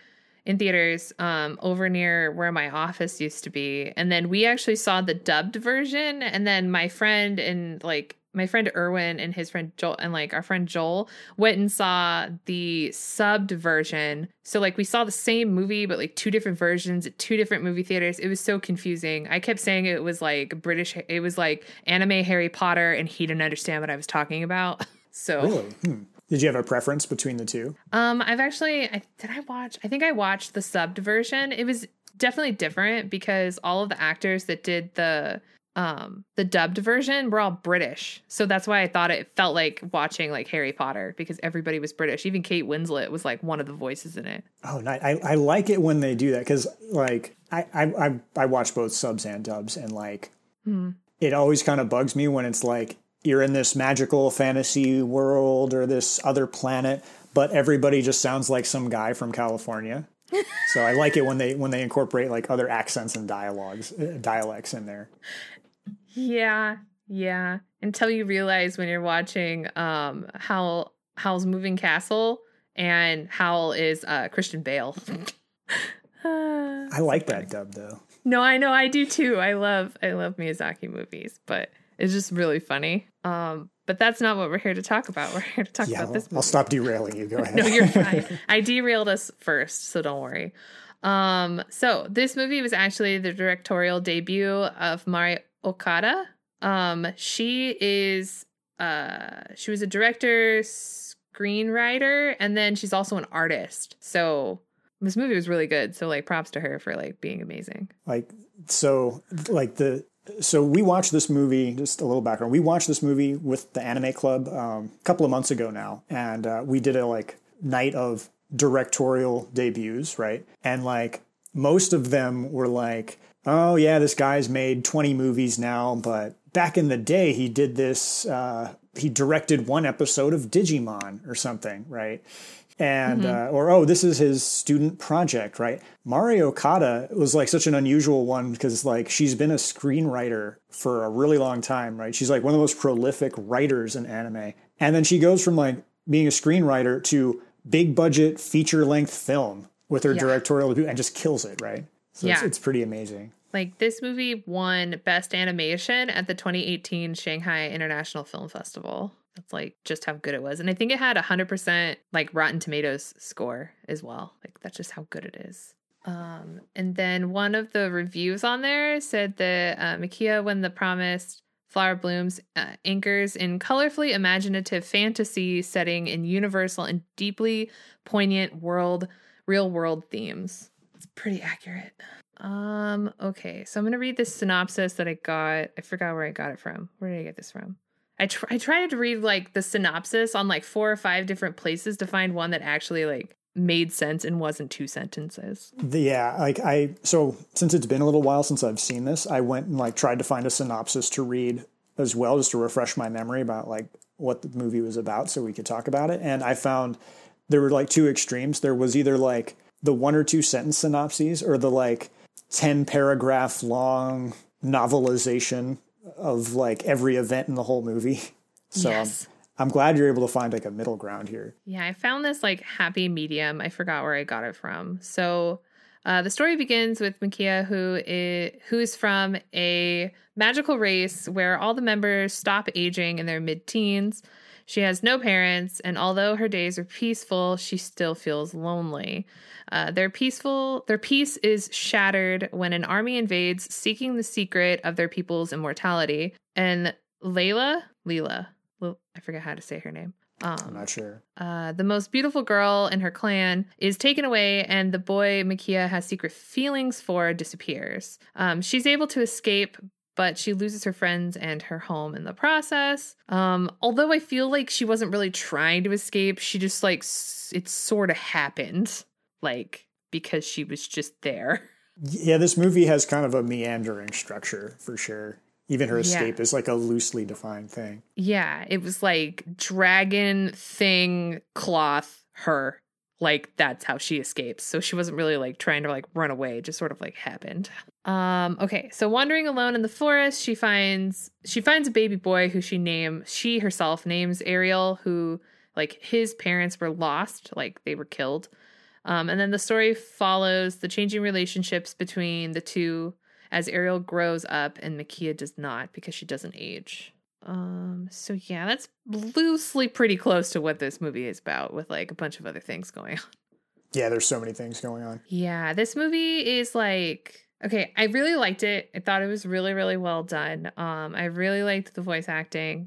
over near where my office used to be. And then we actually saw the dubbed version. And then my friend Erwin and his friend Joel and our friend Joel went and saw the subbed version. So we saw the same movie, but 2 different versions at 2 different movie theaters. It was so confusing. I kept saying it was British. It was like anime Harry Potter, and he didn't understand what I was talking about. So really? Did you have a preference between the 2? I think I watched the subbed version. It was definitely different because all of the actors that did the dubbed version were all British. So that's why I thought it felt like watching Harry Potter, because everybody was British. Even Kate Winslet was one of the voices in it. Oh, nice. I like it when they do that, because I watch both subs and dubs, and it always kind of bugs me when it's you're in this magical fantasy world or this other planet, but everybody just sounds like some guy from California. So I like it when they incorporate other accents and dialects in there. Yeah. Until you realize when you're watching Howl's Moving Castle, and Howl is Christian Bale. I like that dub though. No, I know, I do too. I love Miyazaki movies, but it's just really funny. But that's not what we're here to talk about. We're here to talk about this movie. I'll stop derailing you. Go ahead. No, you're fine. I derailed us first, so don't worry. So this movie was actually the directorial debut of Mari Okada. She was a director, screenwriter, and then she's also an artist. So this movie was really good. So props to her for being amazing. So we watched this movie, just a little background. We watched this movie with the Anime Club a couple of months ago now. And we did a night of directorial debuts, right? And most of them were oh yeah, this guy's made 20 movies now, but back in the day he did this, he directed 1 episode of Digimon or something, right? And this is his student project, right? Mari Okada was such an unusual one because she's been a screenwriter for a really long time, right? She's one of the most prolific writers in anime, and then she goes from being a screenwriter to big budget feature length film with her directorial debut and just kills it, right? So it's pretty amazing. This movie won Best Animation at the 2018 Shanghai International Film Festival. That's just how good it was. And I think it had 100% Rotten Tomatoes score as well. That's just how good it is. And then one of the reviews on there said that Makia When the Promised Flower Blooms anchors in colorfully imaginative fantasy setting in universal and deeply poignant real world themes. It's pretty accurate. Okay, so I'm going to read this synopsis that I got. I forgot where I got it from. Where did I get this from? I tried to read the synopsis on 4 or 5 different places to find one that actually made sense and wasn't 2 sentences. So since it's been a little while since I've seen this, I went and tried to find a synopsis to read as well, just to refresh my memory about what the movie was about so we could talk about it. And I found there were 2 extremes. There was either the 1 or 2 sentence synopses or the 10 paragraph long novelization of every event in the whole movie. So yes. I'm glad you're able to find like a middle ground here. Yeah, I found this like happy medium. I forgot where I got it from. So the story begins with Makia, who is from a magical race where all the members stop aging in their mid-teens. She has no parents, and although her days are peaceful, she still feels lonely. Their peace is shattered when an army invades, seeking the secret of their people's immortality. And Leela, I forget how to say her name. I'm not sure. The most beautiful girl in her clan is taken away, and the boy Makia has secret feelings for disappears. She's able to escape, but she loses her friends and her home in the process. Although I feel like she wasn't really trying to escape, she just like it sort of happened, like because she was just there. Yeah, this movie has kind of a meandering structure for sure. Even her escape is like a loosely defined thing. Yeah, it was like dragon thing, cloth, her. Like, that's how she escapes. So she wasn't really like trying to like run away. It just sort of like happened. Okay, so wandering alone in the forest, she finds a baby boy who she herself names Ariel, who like his parents were lost, like they were killed. And then the story follows the changing relationships between the two as Ariel grows up and Makia does not, because she doesn't age. So yeah, that's loosely pretty close to what this movie is about, with like a bunch of other things going on. Yeah, there's so many things going on. Yeah, this movie is like, okay, I really liked it. I thought it was really, really well done. I really liked the voice acting.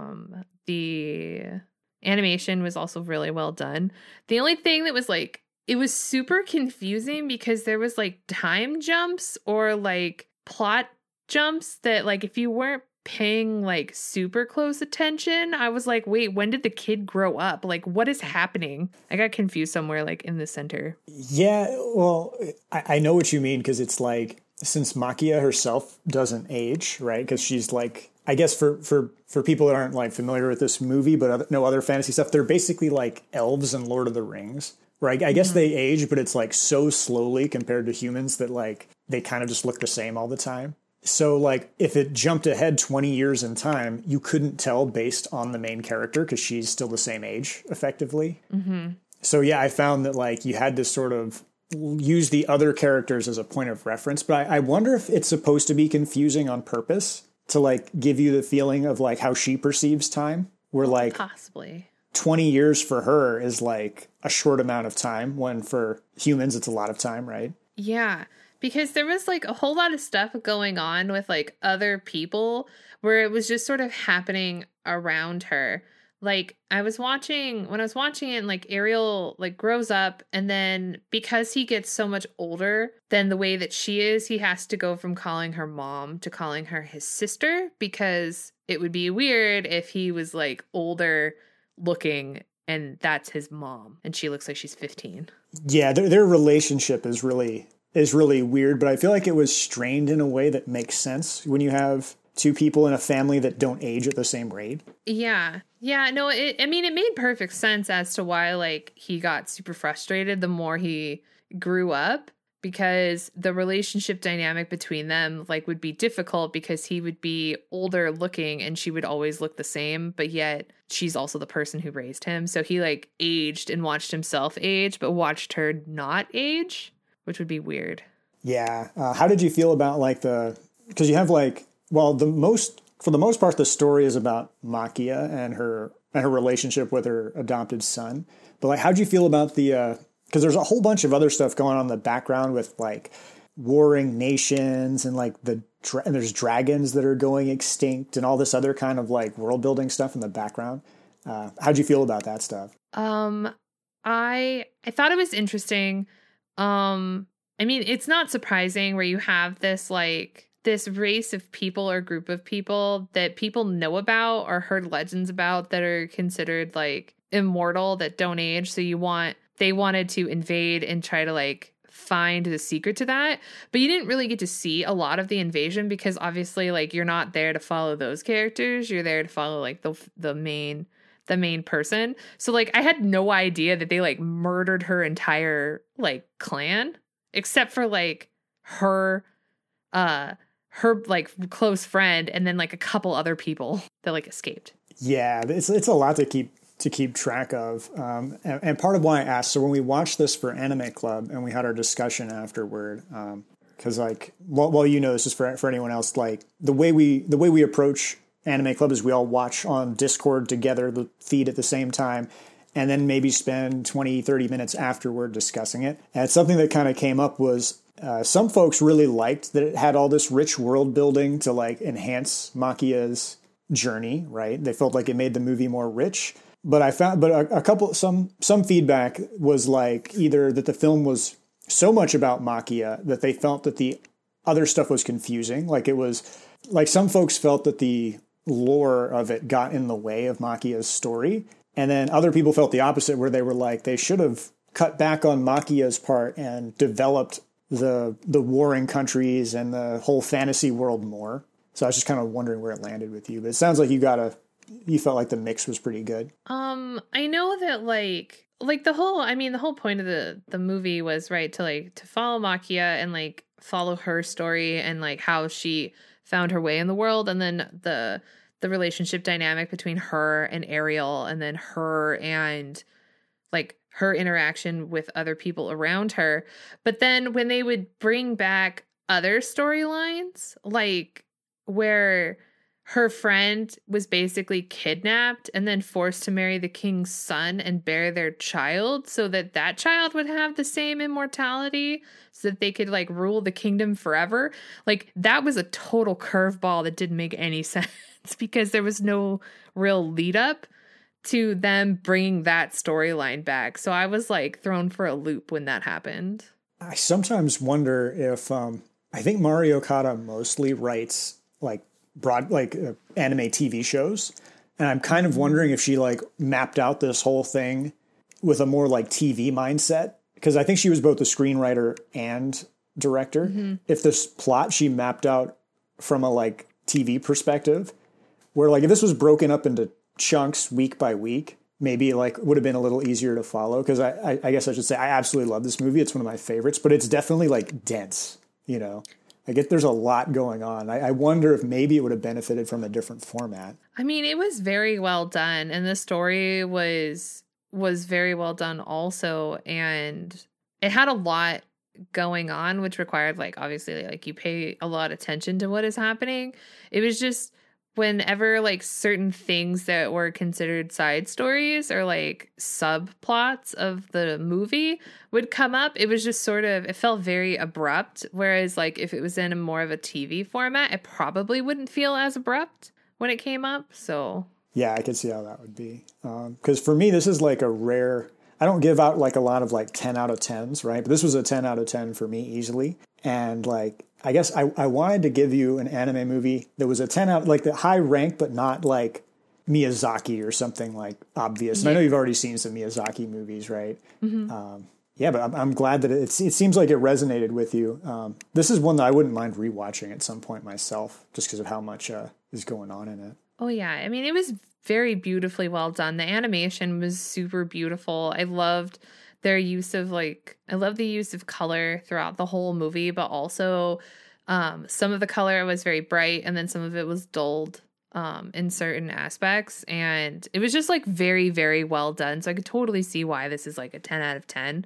The animation was also really well done. The only thing that was like, it was super confusing because there was like time jumps or like plot jumps that like if you weren't paying like super close attention, I was like, wait, when did the kid grow up? Like, what is happening? I got confused somewhere like in the center. Yeah, well, I know what you mean, because it's like, since Makia herself doesn't age, right? Because she's like, I guess for people that aren't like familiar with this movie, but no other fantasy stuff, they're basically like elves in Lord of the Rings. Right, I guess they age, but it's like so slowly compared to humans that like they kind of just look the same all the time. So like if it jumped ahead 20 years in time, you couldn't tell based on the main character because she's still the same age effectively. Mm-hmm. So yeah, I found that like you had to sort of use the other characters as a point of reference. But I wonder if it's supposed to be confusing on purpose to like give you the feeling of like how she perceives time. Where like possibly 20 years for her is like a short amount of time, when for humans it's a lot of time, right? Yeah, because there was like a whole lot of stuff going on with like other people where it was just sort of happening around her. Like when I was watching it, and like Ariel like grows up, and then because he gets so much older than the way that she is, he has to go from calling her mom to calling her his sister, because it would be weird if he was like older looking and that's his mom and she looks like she's 15. Yeah, their relationship is really weird, but I feel like it was strained in a way that makes sense when you have two people in a family that don't age at the same rate. Yeah, no, it made perfect sense as to why like he got super frustrated the more he grew up, because the relationship dynamic between them like would be difficult because he would be older looking and she would always look the same, but yet she's also the person who raised him. So he like aged and watched himself age, but watched her not age, which would be weird. Yeah. How did you feel about like because you have like, well, for the most part, the story is about Makia and her relationship with her adopted son. But like, how'd you feel about because there's a whole bunch of other stuff going on in the background with like warring nations and like and there's dragons that are going extinct and all this other kind of like world building stuff in the background. How'd you feel about that stuff? I thought it was interesting. I mean, it's not surprising where you have this race of people or group of people that people know about or heard legends about that are considered like immortal, that don't age. So they wanted to invade and try to like find the secret to that. But you didn't really get to see a lot of the invasion because obviously like you're not there to follow those characters. You're there to follow like the main person. So like I had no idea that they like murdered her entire like clan, except for like her like close friend and then like a couple other people that like escaped. Yeah, it's a lot to keep track of. And part of why I asked, so when we watched this for Anime Club and we had our discussion afterward, because like, well, you know, this is for anyone else, like the way we approach Anime Club is we all watch on Discord together, the feed at the same time, and then maybe spend 20, 30 minutes afterward discussing it. And something that kind of came up was some folks really liked that it had all this rich world building to like enhance Makia's journey, right? They felt like it made the movie more rich. But I found, some feedback was like either that the film was so much about Makia that they felt that the other stuff was confusing. Like it was, like some folks felt that the lore of it got in the way of Makia's story. And then other people felt the opposite, where they were like, they should have cut back on Makia's part and developed the warring countries and the whole fantasy world more. So I was just kind of wondering where it landed with you. But it sounds like you felt like the mix was pretty good. I know that like the whole point of the movie was, right, to follow Makia and like follow her story and like how she found her way in the world, and then the relationship dynamic between her and Ariel, and then her and like her interaction with other people around her. But then when they would bring back other storylines, like where her friend was basically kidnapped and then forced to marry the king's son and bear their child so that child would have the same immortality so that they could like rule the kingdom forever. Like that was a total curveball that didn't make any sense because there was no real lead up to them bringing that storyline back. So I was like thrown for a loop when that happened. I sometimes wonder if I think Mari Okada mostly writes like anime TV shows, and I'm kind of wondering if she like mapped out this whole thing with a more like TV mindset, because I think she was both a screenwriter and director. Mm-hmm. If this plot she mapped out from a like TV perspective, where like if this was broken up into chunks week by week, maybe like would have been a little easier to follow. Because I guess I should say I absolutely love this movie. It's one of my favorites, but it's definitely like dense, you know. I get there's a lot going on. I wonder if maybe it would have benefited from a different format. I mean, it was very well done, and the story was very well done also, and it had a lot going on, which required like obviously like you pay a lot of attention to what is happening. It was just whenever like certain things that were considered side stories or like subplots of the movie would come up, it was just sort of, it felt very abrupt. Whereas like if it was in a more of a TV format, it probably wouldn't feel as abrupt when it came up. So yeah, I could see how that would be. Because for me, this is like a rare, I don't give out like a lot of like 10 out of 10s, right? But this was a 10 out of 10 for me easily. And like, I guess I wanted to give you an anime movie that was a 10 out, like the high rank, but not like Miyazaki or something like obvious. And I know you've already seen some Miyazaki movies, right? Mm-hmm. Yeah, but I'm glad that it seems like it resonated with you. This is one that I wouldn't mind rewatching at some point myself, just because of how much is going on in it. Oh yeah, I mean it was very beautifully well done. The animation was super beautiful. I loved their use of I love the use of color throughout the whole movie, but also some of the color was very bright and then some of it was dulled in certain aspects. And it was just like very, very well done. So I could totally see why this is like a 10 out of 10.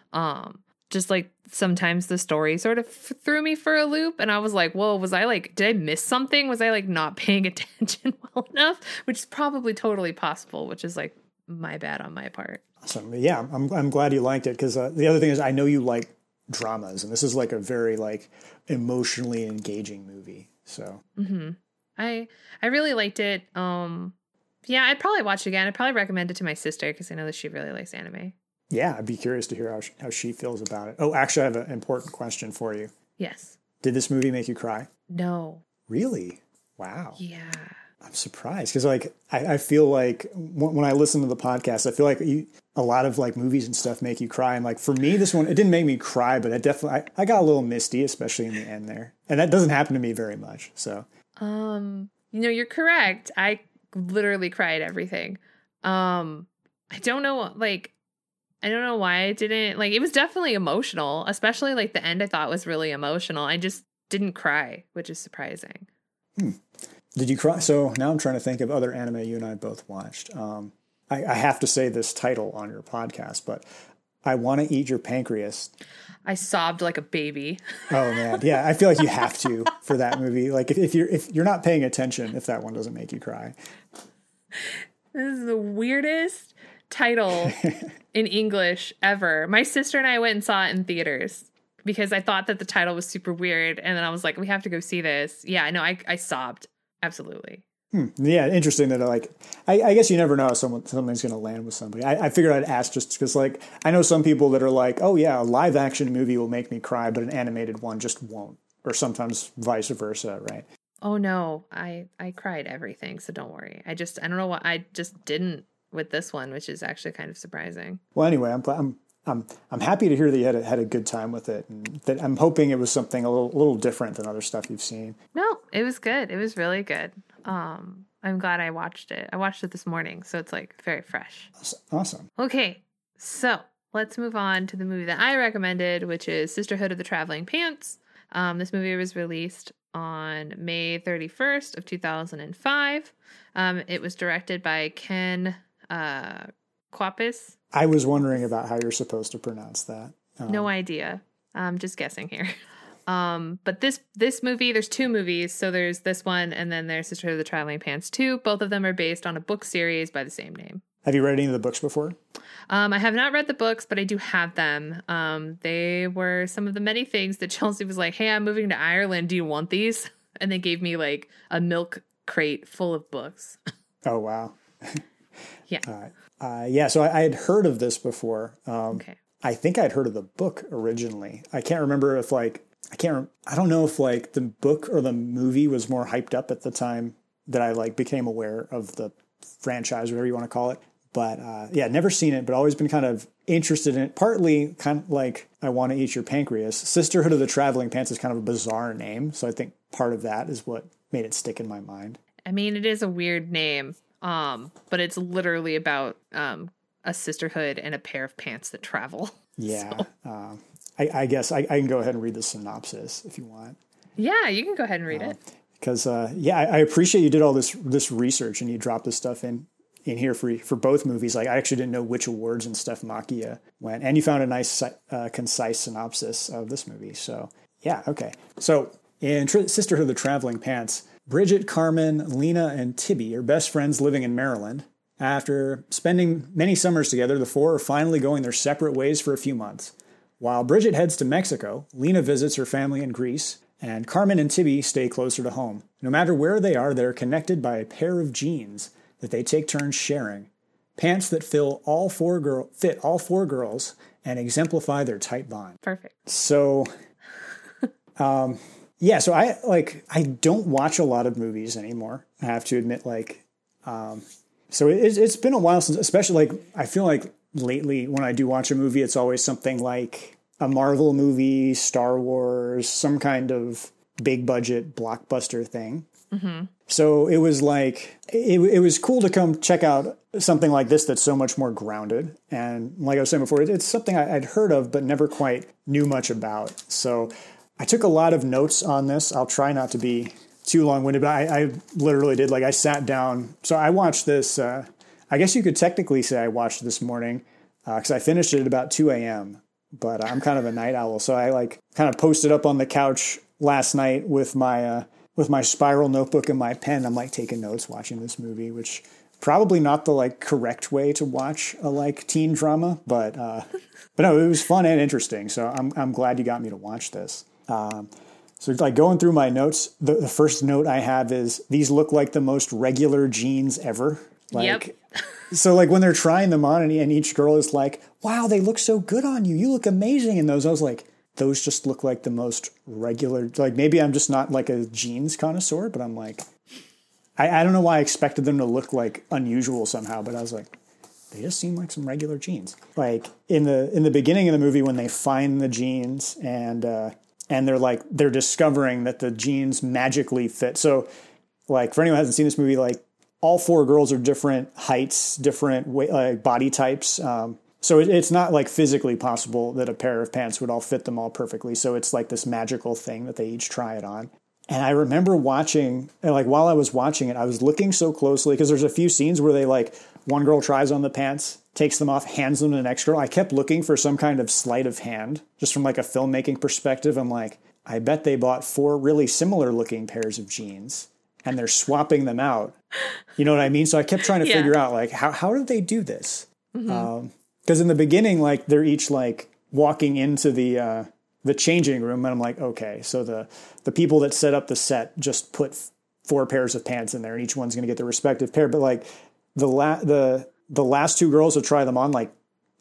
Just like sometimes the story sort of threw me for a loop and I was like, whoa, did I miss something? Was I like not paying attention well enough? Which is probably totally possible, which is like my bad on my part. Awesome. Yeah, I'm glad you liked it, because the other thing is I know you like dramas, and this is like a very like emotionally engaging movie. So I really liked it. Yeah, I'd probably watch it again. I'd probably recommend it to my sister because I know that she really likes anime. Yeah, I'd be curious to hear how she feels about it. Oh, actually, I have an important question for you. Yes. Did this movie make you cry? No. Really? Wow. Yeah. I'm surprised because like I feel like when I listen to the podcast, I feel like a lot of like movies and stuff make you cry. And like for me, this one, it didn't make me cry, but I got a little misty, especially in the end there. And that doesn't happen to me very much. So, you're correct. I literally cried everything. I don't know why I didn't it was definitely emotional, especially like the end I thought was really emotional. I just didn't cry, which is surprising. Did you cry? So now I'm trying to think of other anime you and I both watched. I have to say this title on your podcast, but I Want to Eat Your Pancreas. I sobbed like a baby. Oh man, yeah, I feel like you have to for that movie. Like if you're not paying attention, if that one doesn't make you cry. This is the weirdest title in English ever. My sister and I went and saw it in theaters because I thought that the title was super weird, and then I was like, we have to go see this. Yeah, no, I sobbed. Absolutely. Yeah, interesting that I guess you never know if something's going to land with somebody. I figured I'd ask just because like I know some people that are like, oh yeah, a live action movie will make me cry, but an animated one just won't, or sometimes vice versa, right? Oh no, I cried everything, so don't worry. I don't know what I just didn't with this one, which is actually kind of surprising. Well, anyway, I'm happy to hear that you had a good time with it, and that I'm hoping it was something a little different than other stuff you've seen. No, it was good. It was really good. I'm glad I watched it. I watched it this morning, so it's like very fresh. Awesome. Okay, so let's move on to the movie that I recommended, which is Sisterhood of the Traveling Pants. This movie was released on May 31st of 2005. It was directed by Ken Kwapis. I was wondering about how you're supposed to pronounce that. No idea. I'm just guessing here. But this movie, there's two movies. So there's this one, and then there's Sisterhood of the Traveling Pants 2. Both of them are based on a book series by the same name. Have you read any of the books before? I have not read the books, but I do have them. They were some of the many things that Chelsea was like, hey, I'm moving to Ireland. Do you want these? And they gave me like a milk crate full of books. Oh, wow. Yeah. Yeah, so I had heard of this before. Okay. I think I'd heard of the book originally. I can't remember if I don't know if like the book or the movie was more hyped up at the time that I like became aware of the franchise, whatever you want to call it. But yeah, never seen it, but always been kind of interested in it. Partly kind of like I Want to Eat Your Pancreas. Sisterhood of the Traveling Pants is kind of a bizarre name. So I think part of that is what made it stick in my mind. I mean, it is a weird name, but it's literally about a sisterhood and a pair of pants that travel. Yeah. So. I guess I can go ahead and read the synopsis if you want. Yeah, you can go ahead and read it. Because, yeah, I appreciate you did all this research and you dropped this stuff in here for both movies. Like, I actually didn't know which awards and stuff Makia went. And you found a nice, concise synopsis of this movie. So, yeah, okay. So, in Sisterhood of the Traveling Pants, Bridget, Carmen, Lena, and Tibby are best friends living in Maryland. After spending many summers together, the four are finally going their separate ways for a few months. While Bridget heads to Mexico, Lena visits her family in Greece, and Carmen and Tibby stay closer to home. No matter where they are, they're connected by a pair of jeans that they take turns sharing. Pants that fit all four girls and exemplify their tight bond. Perfect. So, yeah, so I don't watch a lot of movies anymore. I have to admit, so it's been a while since, especially I feel like lately when I do watch a movie, it's always something like a Marvel movie, Star Wars, some kind of big budget blockbuster thing. Mm-hmm. So it was like, it was cool to come check out something like this that's so much more grounded. And like I was saying before, it's something I'd heard of, but never quite knew much about. So I took a lot of notes on this. I'll try not to be too long-winded, but I literally did. I sat down. So I watched this, I guess you could technically say I watched this morning because I finished it at about 2 a.m., but I'm kind of a night owl. So I kind of posted up on the couch last night with my spiral notebook and my pen. I'm taking notes watching this movie, which probably not the correct way to watch a teen drama, but no, it was fun and interesting. So I'm glad you got me to watch this. So going through my notes, the first note I have is these look like the most regular jeans ever. Yep. So when they're trying them on and each girl is like, wow, they look so good on you. You look amazing in those. I was like, those just look like the most regular. Maybe I'm just not a jeans connoisseur, but I'm I don't know why I expected them to look unusual somehow, but I was like, they just seem like some regular jeans. In the beginning of the movie when they find the jeans and they're discovering that the jeans magically fit. So for anyone who hasn't seen this movie, all four girls are different heights, different body types. So it's not physically possible that a pair of pants would all fit them all perfectly. So it's this magical thing that they each try it on. And I remember watching, and like while I was watching it, I was looking so closely because there's a few scenes where they like one girl tries on the pants, takes them off, hands them to the next girl. I kept looking for some kind of sleight of hand, just from like a filmmaking perspective. I'm like, I bet they bought 4 really similar looking pairs of jeans and they're swapping them out. You know what I mean? So I kept trying to figure out like, how did they do this? Because in the beginning, like they're each like walking into the changing room, and I'm like, okay, so the people that set up the set just put 4 pairs of pants in there, and each one's going to get their respective pair. But like the last 2 girls would try them on like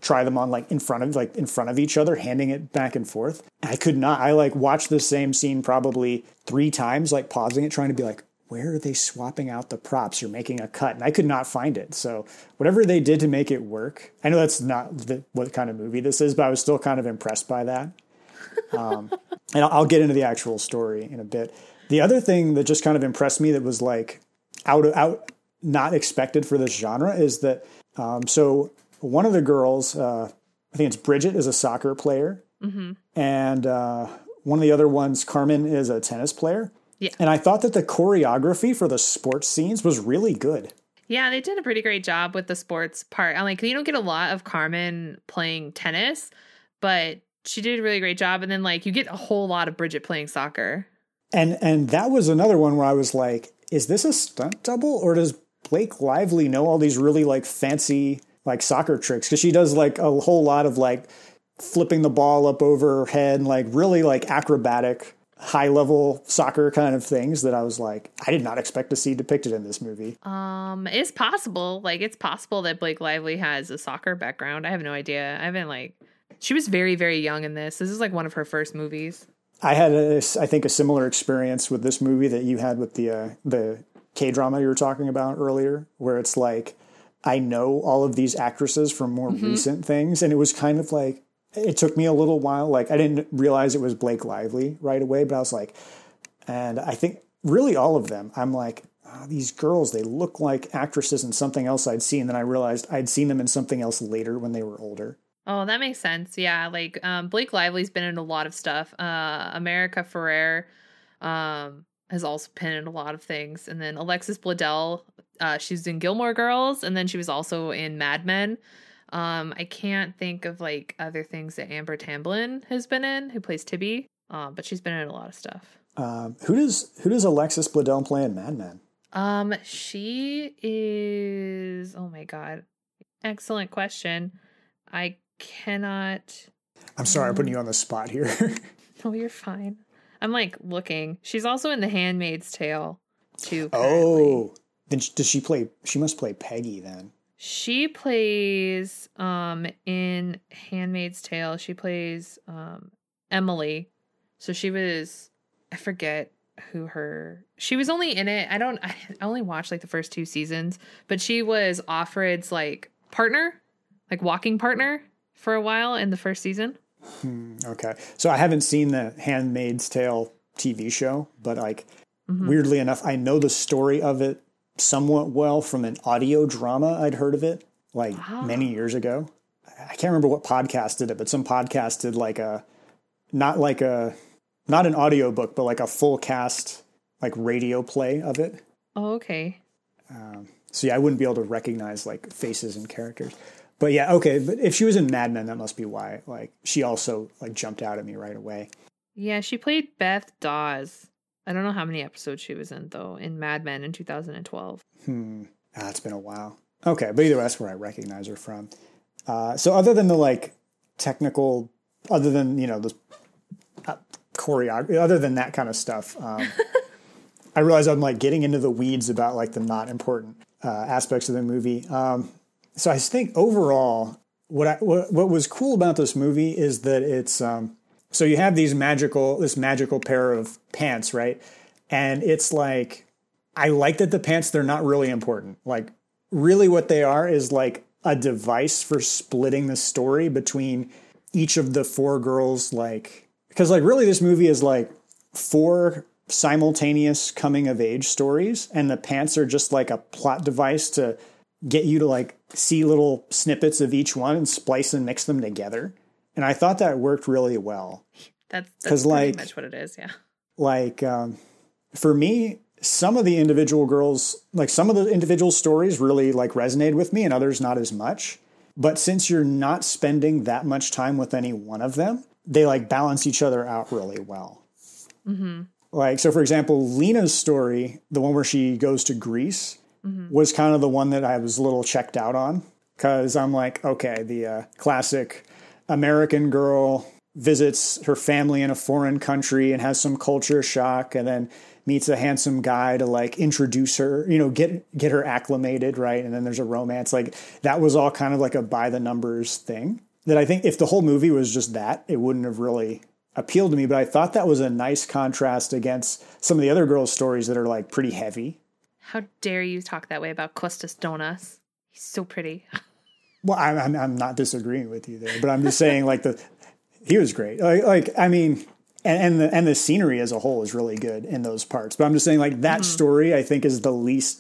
in front of each other, handing it back and forth. I could not. I like watched the same scene probably 3 times, like pausing it, trying to be like, where are they swapping out the props? You're making a cut. And I could not find it. So whatever they did to make it work, I know that's not what kind of movie this is, but I was still kind of impressed by that. And I'll get into the actual story in a bit. The other thing that just kind of impressed me that was like out not expected for this genre is that, so one of the girls, I think it's Bridget, is a soccer player. And one of the other ones, Carmen, is a tennis player. Yeah. And I thought that the choreography for the sports scenes was really good. Yeah, they did a pretty great job with the sports part. I'm like, you don't get a lot of Carmen playing tennis, but she did a really great job. And then like you get a whole lot of Bridget playing soccer. And that was another one where I was like, is this a stunt double, or does Blake Lively know all these really like fancy like soccer tricks? Because she does like a whole lot of like flipping the ball up over her head and like really like acrobatic high level soccer kind of things that I was like, I did not expect to see depicted in this movie. It's possible. Like it's possible that Blake Lively has a soccer background. I have no idea. I haven't like, she was very, very young in this. This is like one of her first movies. I had I think a similar experience with this movie that you had with the K-drama you were talking about earlier, where it's like, I know all of these actresses from more recent things. And it was kind of like, it took me a little while. Like I didn't realize it was Blake Lively right away, but I was like, and I think really all of them, I'm like, oh, these girls, they look like actresses in something else I'd seen. Then I realized I'd seen them in something else later when they were older. Oh, that makes sense. Yeah. Like, Blake Lively's been in a lot of stuff. America Ferrer, has also been in a lot of things. And then Alexis Bledel, she's in Gilmore Girls. And then she was also in Mad Men. I can't think of like other things that Amber Tamblyn has been in, who plays Tibby, but she's been in a lot of stuff. Who does Alexis Bledel play in Mad Men? She is, oh my God, excellent question. I cannot. I'm sorry, I'm putting you on the spot here. No, you're fine. I'm like looking. She's also in The Handmaid's Tale too. Oh, then does she play? She must play Peggy then. She plays in Handmaid's Tale. She plays Emily. So she was, I forget she was only in it. I only watched like the first 2 seasons, but she was Offred's like partner, like walking partner for a while in the first season. Okay. So I haven't seen the Handmaid's Tale TV show, but like weirdly enough, I know the story of it somewhat well from an audio drama. I'd heard of it like many years ago. I can't remember what podcast did it, but some podcast did like not an audio book, but like a full cast, like radio play of it. Oh, okay. So yeah, I wouldn't be able to recognize like faces and characters, but yeah. Okay. But if she was in Mad Men, that must be why, like she also like jumped out at me right away. Yeah. She played Beth Dawes. I don't know how many episodes she was in, though, in Mad Men in 2012. It's been a while. Okay, but either way, that's where I recognize her from. So other than the, like, technical, other than, you know, the choreography, other than that kind of stuff, I realize I'm, like, getting into the weeds about, like, the not important aspects of the movie. So I think overall, what was cool about this movie is that it's... So you have this magical pair of pants, right? And it's like, I like that the pants, they're not really important. Like, really what they are is like a device for splitting the story between each of the 4 girls, like, because like really this movie is like 4 simultaneous coming of age stories, and the pants are just like a plot device to get you to like see little snippets of each one and splice and mix them together. And I thought that worked really well. That's pretty much what it is, yeah. Like, for me, some of the individual girls, like some of the individual stories really like resonated with me and others not as much. But since you're not spending that much time with any one of them, they like balance each other out really well. Mm-hmm. Like, so for example, Lena's story, the one where she goes to Greece, was kind of the one that I was a little checked out on. Because I'm like, okay, the classic American girl visits her family in a foreign country and has some culture shock and then meets a handsome guy to like introduce her, you know, get her acclimated, right? And then there's a romance. Like that was all kind of like a by the numbers thing that I think if the whole movie was just that, it wouldn't have really appealed to me. But I thought that was a nice contrast against some of the other girls' stories that are like pretty heavy. How dare you talk that way about Kostas Donas? He's so pretty. Well, I'm not disagreeing with you there, but I'm just saying like he was great. Like I mean, and the scenery as a whole is really good in those parts. But I'm just saying like that story I think is the least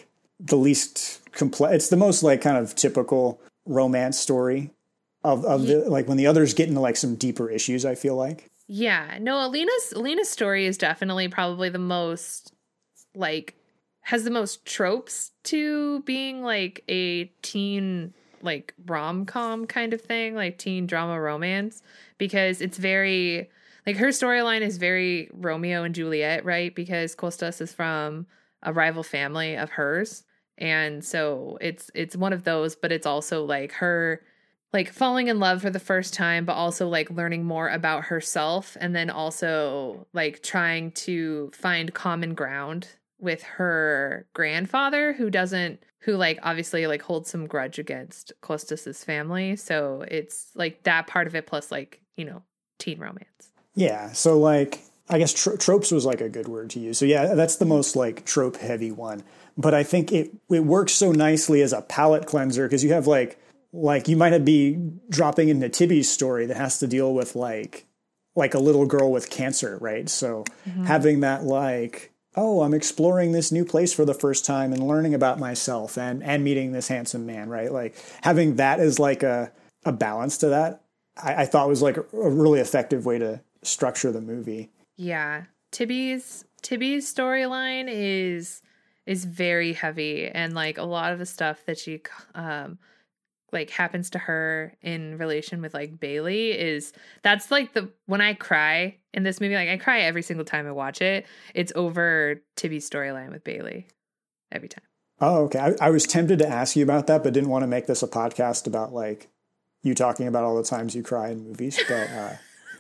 complex. It's the most like kind of typical romance story of the like when the others get into like some deeper issues. I feel like. Yeah, no, Alina's story is definitely probably the most like has the most tropes to being like a teen like rom-com kind of thing, like teen drama romance, because it's very like her storyline is very Romeo and Juliet, right? Because Kostas is from a rival family of hers. And so it's one of those, but it's also like her like falling in love for the first time, but also like learning more about herself and then also like trying to find common ground with her grandfather who like obviously like holds some grudge against Kostas's family. So it's like that part of it plus like, you know, teen romance. Yeah. So like, I guess tropes was like a good word to use. So yeah, that's the most like trope heavy one. But I think it works so nicely as a palate cleanser because you have like you might be dropping into Tibby's story that has to deal with like a little girl with cancer, right? So having that like, oh, I'm exploring this new place for the first time and learning about myself and meeting this handsome man, right? Like having that as like a balance to that, I thought was like a really effective way to structure the movie. Yeah. Tibby's storyline is very heavy, and like a lot of the stuff that she like happens to her in relation with like Bailey that's like when I cry in this movie, like I cry every single time I watch it. It's over Tibby's storyline with Bailey every time. Oh, okay. I was tempted to ask you about that, but didn't want to make this a podcast about like you talking about all the times you cry in movies. But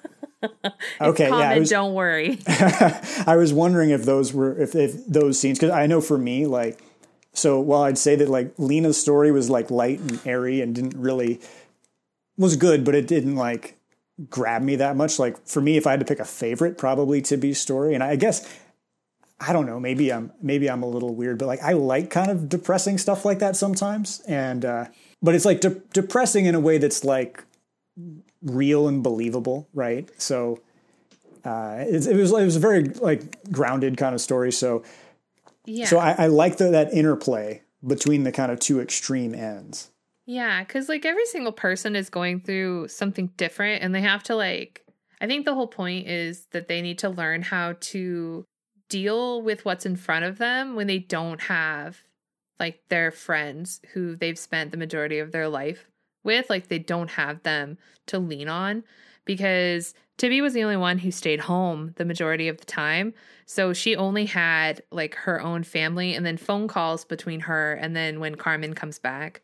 okay, common, yeah, don't worry. I was wondering if those were if those scenes, because I know for me, like, so while I'd say that like Lena's story was like light and airy and was good, but it didn't like grab me that much. Like for me, if I had to pick a favorite, probably Tibby's story. And I guess I don't know, maybe I'm a little weird, but like I like kind of depressing stuff like that sometimes. And but it's like depressing in a way that's like real and believable, right? So it was a very like grounded kind of story. So yeah. So I like that interplay between the kind of two extreme ends. Yeah, because like every single person is going through something different, and they have to like, I think the whole point is that they need to learn how to deal with what's in front of them when they don't have like their friends who they've spent the majority of their life with. Like they don't have them to lean on, because Tibby was the only one who stayed home the majority of the time. So she only had like her own family and then phone calls between her and then when Carmen comes back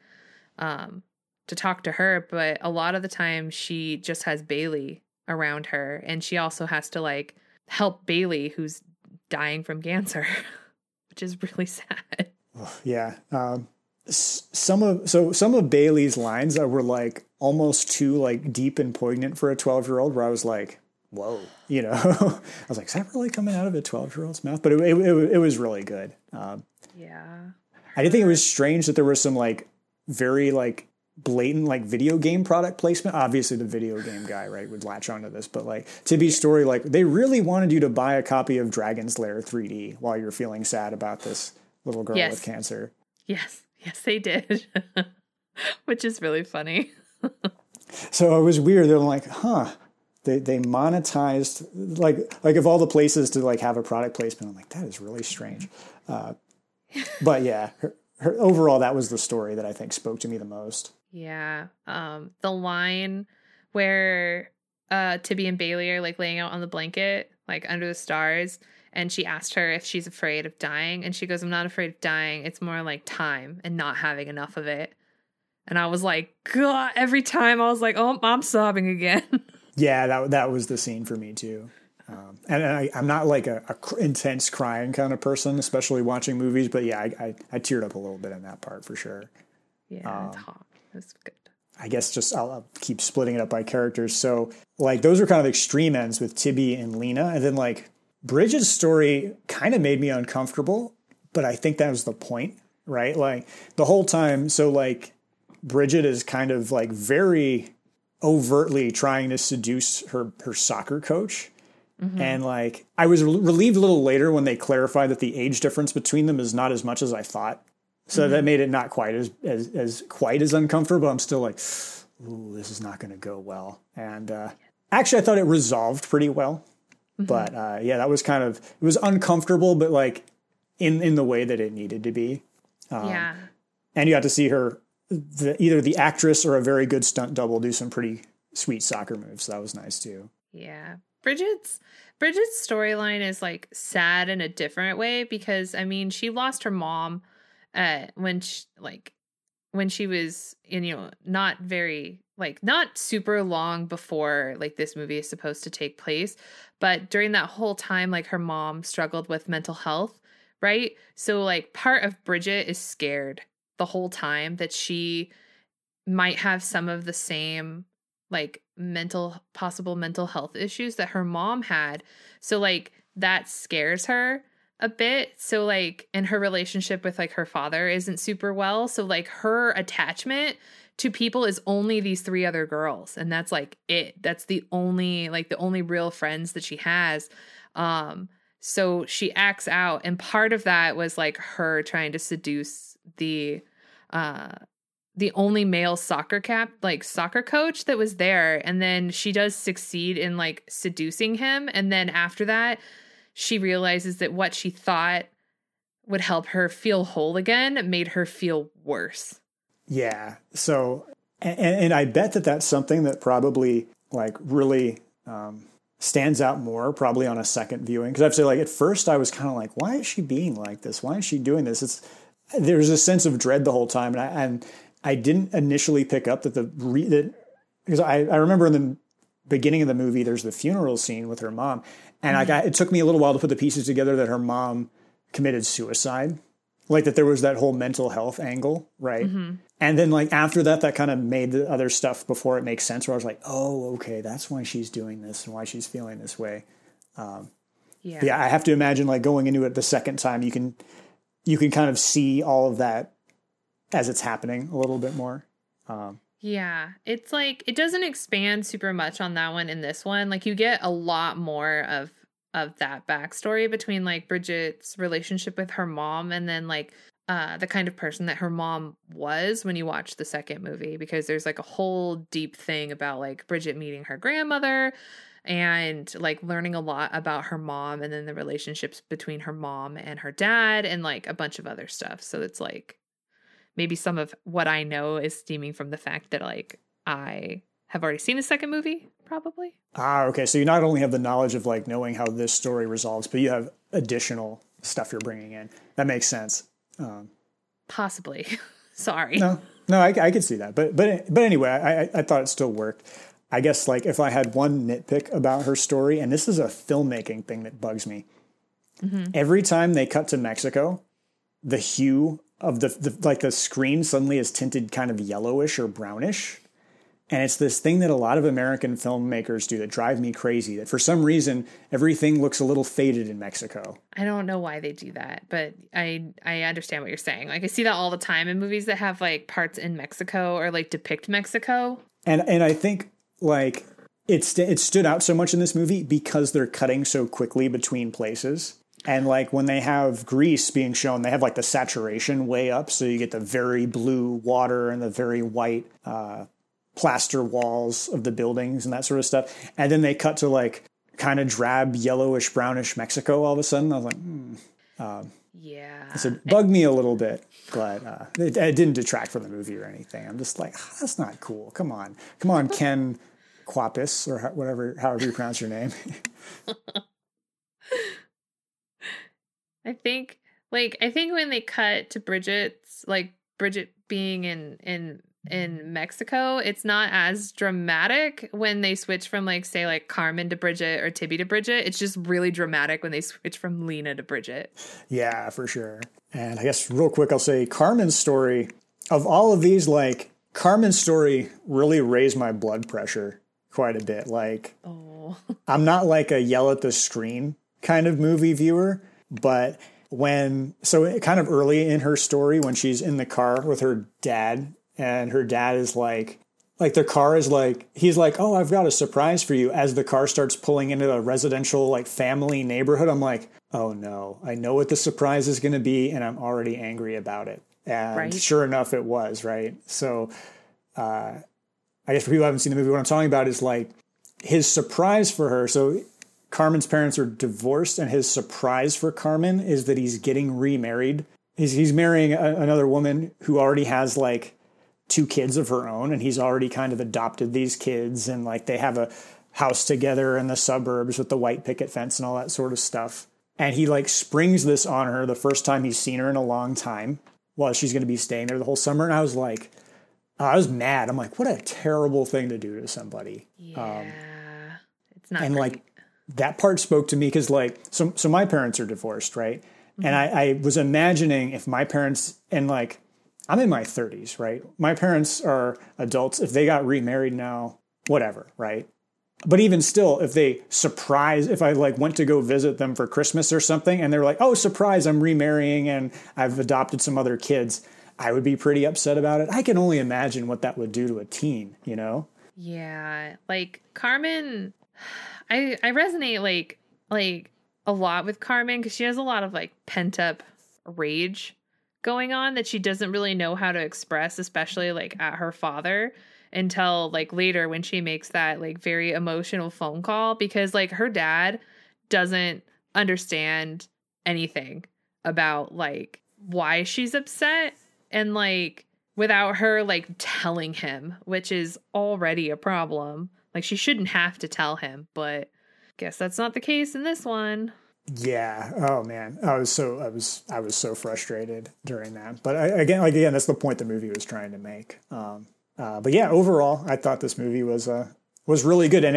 to talk to her. But a lot of the time she just has Bailey around her, and she also has to like help Bailey who's dying from cancer, which is really sad. Yeah. Some of Bailey's lines were like almost too like deep and poignant for a 12-year-old, where I was like, whoa, you know, I was like, is that really coming out of a 12-year-old's mouth? But it was really good. Yeah. I did think it was strange that there was some like very like blatant like video game product placement. Obviously the video game guy, right, would latch onto this, but like Tibby's story, like they really wanted you to buy a copy of Dragon's Lair 3D while you're feeling sad about this little girl with cancer. Yes, they did. Which is really funny. So it was weird. They're like, they monetized like of all the places to like have a product placement. I'm like, that is really strange. But yeah, her overall, that was the story that I think spoke to me the most. Yeah. The line where Tibby and Bailey are like laying out on the blanket, like under the stars, and she asked her if she's afraid of dying, and she goes, "I'm not afraid of dying. It's more like time and not having enough of it." And I was like, God, every time I was like, oh, I'm sobbing again. Yeah, that was the scene for me too. And I'm not like a intense crying kind of person, especially watching movies. But yeah, I teared up a little bit in that part for sure. Yeah, it's hot. That's good. I guess just I'll keep splitting it up by characters. So like those are kind of extreme ends with Tibby and Lena. And then like Bridget's story kind of made me uncomfortable, but I think that was the point, right? Like the whole time. So like Bridget is kind of like very overtly trying to seduce her soccer coach. Mm-hmm. And like, I was relieved a little later when they clarified that the age difference between them is not as much as I thought. So that made it not quite as quite as uncomfortable. I'm still like, ooh, this is not going to go well. And actually, I thought it resolved pretty well. Mm-hmm. But yeah, that was kind of, it was uncomfortable, but like in the way that it needed to be. Yeah. And you got to see her, either the actress or a very good stunt double do some pretty sweet soccer moves. So that was nice too. Yeah. Bridget's storyline is like sad in a different way because I mean she lost her mom when she was not super long before like this movie is supposed to take place, but during that whole time like her mom struggled with mental health, right? So like part of Bridget is scared the whole time that she might have some of the same like possible mental health issues that her mom had. So like that scares her a bit. So like, and her relationship with like her father isn't super well. So like her attachment to people is only these three other girls. And that's like it. That's the only real friends that she has. So she acts out. And part of that was like her trying to seduce the only male soccer coach that was there. And then she does succeed in like seducing him. And then after that, she realizes that what she thought would help her feel whole again made her feel worse. Yeah. So, and I bet that that's something that probably like really stands out more probably on a second viewing. Cause I have to say like at first I was kind of like, why is she being like this? Why is she doing this? There's a sense of dread the whole time. And I didn't initially pick up that because I remember in the beginning of the movie, there's the funeral scene with her mom. And it took me a little while to put the pieces together that her mom committed suicide, like that there was that whole mental health angle. Right. Mm-hmm. And then like after that kind of made the other stuff before it makes sense where I was like, oh, okay, that's why she's doing this and why she's feeling this way. Yeah, I have to imagine like going into it the second time, you can kind of see all of that as it's happening a little bit more. Yeah, it's like it doesn't expand super much on that one in this one. Like you get a lot more of that backstory between like Bridget's relationship with her mom and then like the kind of person that her mom was when you watch the second movie, because there's like a whole deep thing about like Bridget meeting her grandmother and like learning a lot about her mom and then the relationships between her mom and her dad and like a bunch of other stuff. So it's like maybe some of what I know is stemming from the fact that like I have already seen the second movie, probably. Okay. So you not only have the knowledge of like knowing how this story resolves, but you have additional stuff you're bringing in. That makes sense. Possibly. Sorry. No, I could see that. But anyway, I thought it still worked. I guess like if I had one nitpick about her story, and this is a filmmaking thing that bugs me. Mm-hmm. Every time they cut to Mexico, the hue of the screen suddenly is tinted kind of yellowish or brownish. And it's this thing that a lot of American filmmakers do that drive me crazy, that for some reason, everything looks a little faded in Mexico. I don't know why they do that, but I understand what you're saying. Like I see that all the time in movies that have like parts in Mexico or like depict Mexico. And I think like it stood out so much in this movie because they're cutting so quickly between places. And like when they have Greece being shown, they have like the saturation way up. So you get the very blue water and the very white plaster walls of the buildings and that sort of stuff. And then they cut to like kind of drab, yellowish, brownish Mexico all of a sudden. I was like, yeah. It bugged me a little bit, but it didn't detract from the movie or anything. I'm just like, that's not cool. Come on, Ken Kwapis, or however you pronounce your name. I think when they cut to Bridget being in Mexico, it's not as dramatic when they switch from like, say, like Carmen to Bridget or Tibby to Bridget. It's just really dramatic when they switch from Lena to Bridget. Yeah, for sure. And I guess real quick, I'll say Carmen's story, of all of these, like Carmen's story really raised my blood pressure quite a bit. Like, I'm not like a yell at the screen kind of movie viewer, but kind of early in her story, when she's in the car with her dad, and her dad is like their car is like, he's like, oh, I've got a surprise for you. As the car starts pulling into a residential like family neighborhood, I'm like, oh no, I know what the surprise is going to be, and I'm already angry about it. And Sure enough, it was, right? So I guess for people who haven't seen the movie, what I'm talking about is like his surprise for her. So Carmen's parents are divorced, and his surprise for Carmen is that he's getting remarried. He's marrying another woman who already has like 2 kids of her own, and he's already kind of adopted these kids, and like they have a house together in the suburbs with the white picket fence and all that sort of stuff. And he like springs this on her the first time he's seen her in a long time, while she's going to be staying there the whole summer. And I was like, I was mad. I'm like, what a terrible thing to do to somebody. Yeah, it's not. And great. Like that part spoke to me because like, so my parents are divorced, right? Mm-hmm. And I was imagining if my parents, and like, I'm in my 30s, right? My parents are adults. If they got remarried now, whatever, right? But even still, if I like went to go visit them for Christmas or something, and they're like, oh, surprise, I'm remarrying and I've adopted some other kids, I would be pretty upset about it. I can only imagine what that would do to a teen, you know? Yeah. Like Carmen, I resonate like a lot with Carmen, because she has a lot of like pent up rage going on that she doesn't really know how to express, especially like at her father, until like later when she makes that like very emotional phone call, because like her dad doesn't understand anything about like why she's upset, and like without her like telling him, which is already a problem. Like she shouldn't have to tell him, but guess that's not the case in this one. Yeah. Oh man, I was so frustrated during that. But again, that's the point the movie was trying to make. But yeah, overall, I thought this movie was really good,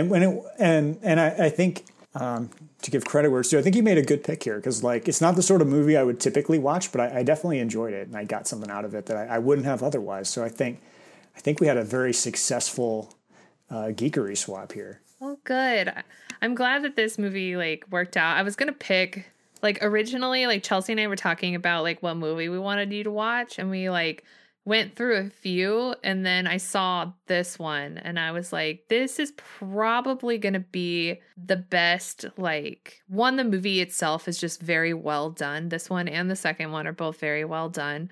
and I think to give credit where it's due, I think you made a good pick here, because like it's not the sort of movie I would typically watch, but I definitely enjoyed it, and I got something out of it that I wouldn't have otherwise. So I think we had a very successful geekery swap here. Oh, good. I'm glad that this movie like worked out. I was gonna pick, like, originally, like Chelsea and I were talking about like what movie we wanted you to watch, and we like went through a few, and then I saw this one, and I was like, this is probably gonna be the best. Like, one, the movie itself is just very well done. This one and the second one are both very well done.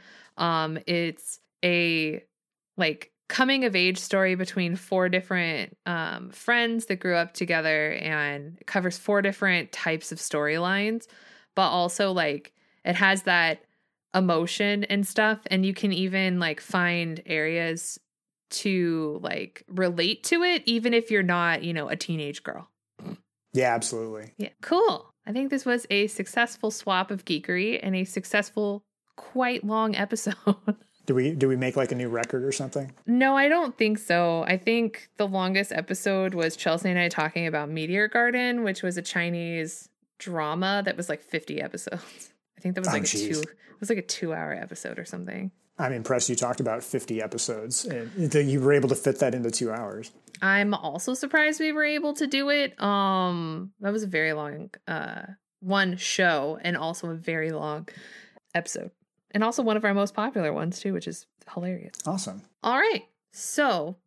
It's a like coming of age story between 4 different friends that grew up together, and it covers 4 different types of storylines, but also like it has that emotion and stuff, and you can even like find areas to like relate to it, even if you're not, you know, a teenage girl. Yeah, absolutely. Yeah, cool. I think this was a successful swap of geekery and a successful, quite long episode. Do we make like a new record or something? No, I don't think so. I think the longest episode was Chelsea and I talking about Meteor Garden, which was a Chinese drama that was like 50 episodes. I think that was like a 2-hour episode or something. I'm impressed you talked about 50 episodes and you were able to fit that into 2 hours. I'm also surprised we were able to do it. That was a very long one show, and also a very long episode. And also one of our most popular ones too, which is hilarious. Awesome. All right. So,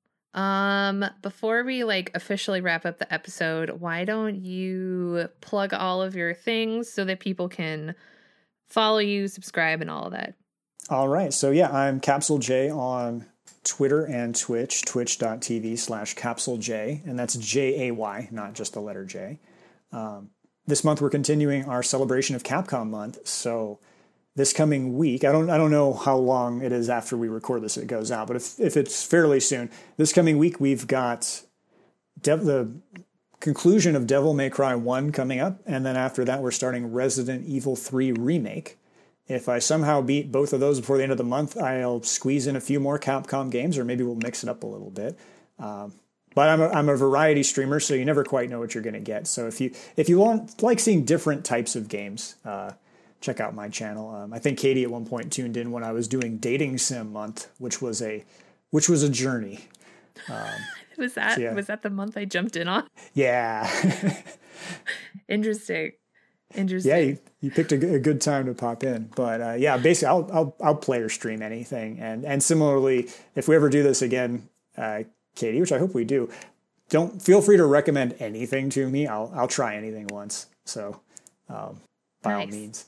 before we like officially wrap up the episode, why don't you plug all of your things so that people can follow you, subscribe, and all of that? All right. So yeah, I'm Capsule J on Twitter and Twitch, twitch.tv/CapsuleJ, and that's Jay, not just the letter J. This month we're continuing our celebration of Capcom Month, so this coming week, I don't know how long it is after we record this it goes out, but if it's fairly soon, this coming week we've got the conclusion of Devil May Cry 1 coming up, and then after that we're starting Resident Evil 3 Remake. If I somehow beat both of those before the end of the month, I'll squeeze in a few more Capcom games, or maybe we'll mix it up a little bit. But I'm a variety streamer, so you never quite know what you're going to get. So if you like seeing different types of games, check out my channel. I think Katie at one point tuned in when I was doing Dating Sim Month, which was a journey. Was that the month I jumped in on? Yeah. Interesting. Yeah, you picked a good time to pop in. But basically, I'll play or stream anything. And similarly, if we ever do this again, Katie, which I hope we do, don't feel free to recommend anything to me. I'll try anything once. So by all means.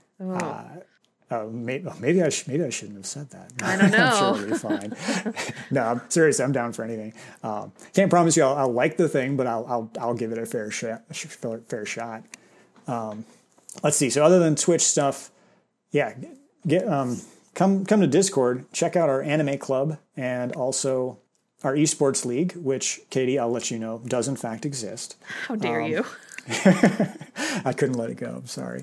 Maybe I shouldn't have said that. I don't know. I'm sure it'll be fine. No, seriously, I'm down for anything. Can't promise you I'll like the thing, but I'll give it a fair shot. Let's see. So other than Twitch stuff, come to Discord, check out our anime club and also our esports league, which, Katie, I'll let you know, does in fact exist. How dare you? I couldn't let it go. I'm sorry.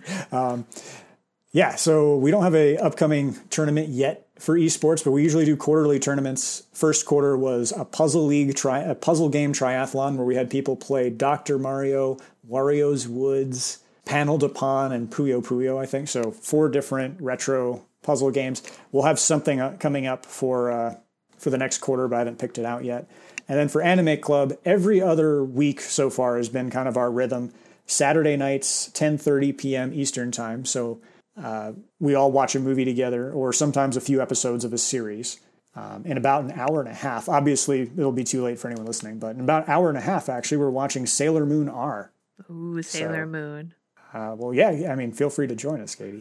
So we don't have a upcoming tournament yet for esports, but we usually do quarterly tournaments. First quarter was a puzzle league, a puzzle game triathlon where we had people play Dr. Mario, Wario's Woods, Panel de Pon, and Puyo Puyo, I think. So 4 different retro puzzle games. We'll have something coming up for the next quarter, but I haven't picked it out yet. And then for Anime Club, every other week so far has been kind of our rhythm. Saturday nights, 10:30 p.m. Eastern time. So we all watch a movie together, or sometimes a few episodes of a series. In about an hour and a half, obviously it'll be too late for anyone listening, but in about an hour and a half, actually, we're watching Sailor Moon R. Ooh, Sailor Moon. Feel free to join us, Katie.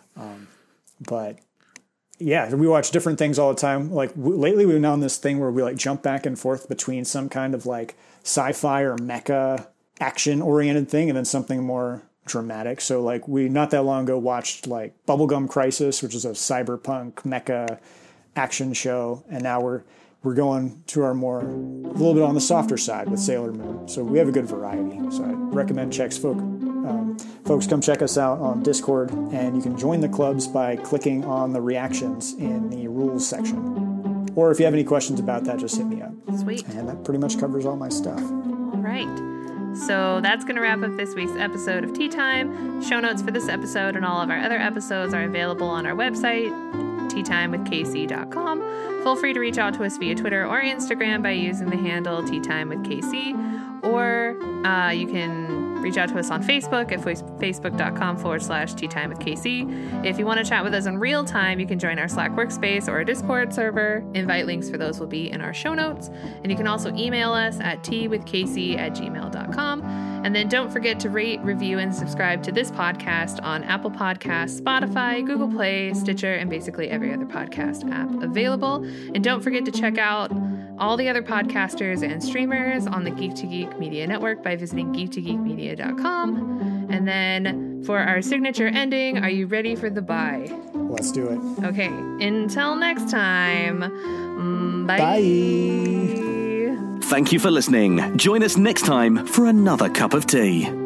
We watch different things all the time. Like lately we've been on this thing where we like jump back and forth between some kind of like sci-fi or mecha action oriented thing and then something more dramatic. So like we not that long ago watched like Bubblegum Crisis, which is a cyberpunk mecha action show, and now we're going to our a little bit on the softer side with Sailor Moon. So we have a good variety. So I recommend folks come check us out on Discord, and you can join the clubs by clicking on the reactions in the rules section. Or if you have any questions about that, just hit me up. Sweet. And that pretty much covers all my stuff. All right. So that's going to wrap up this week's episode of Tea Time. Show notes for this episode and all of our other episodes are available on our website, teatimewithkc.com. Feel free to reach out to us via Twitter or Instagram by using the handle teatimewithkc, or you can reach out to us on Facebook at facebook.com/teatimewithkc. If you want to chat with us in real time, you can join our Slack workspace or our Discord server. Invite links for those will be in our show notes. And you can also email us at teawithkc@gmail.com. And then don't forget to rate, review, and subscribe to this podcast on Apple Podcasts, Spotify, Google Play, Stitcher, and basically every other podcast app available. And don't forget to check out all the other podcasters and streamers on the Geek to Geek Media Network by visiting geek2geekmedia.com. And then for our signature ending, are you ready for the bye? Let's do it. Okay. Until next time, bye. Bye. Thank you for listening. Join us next time for another cup of tea.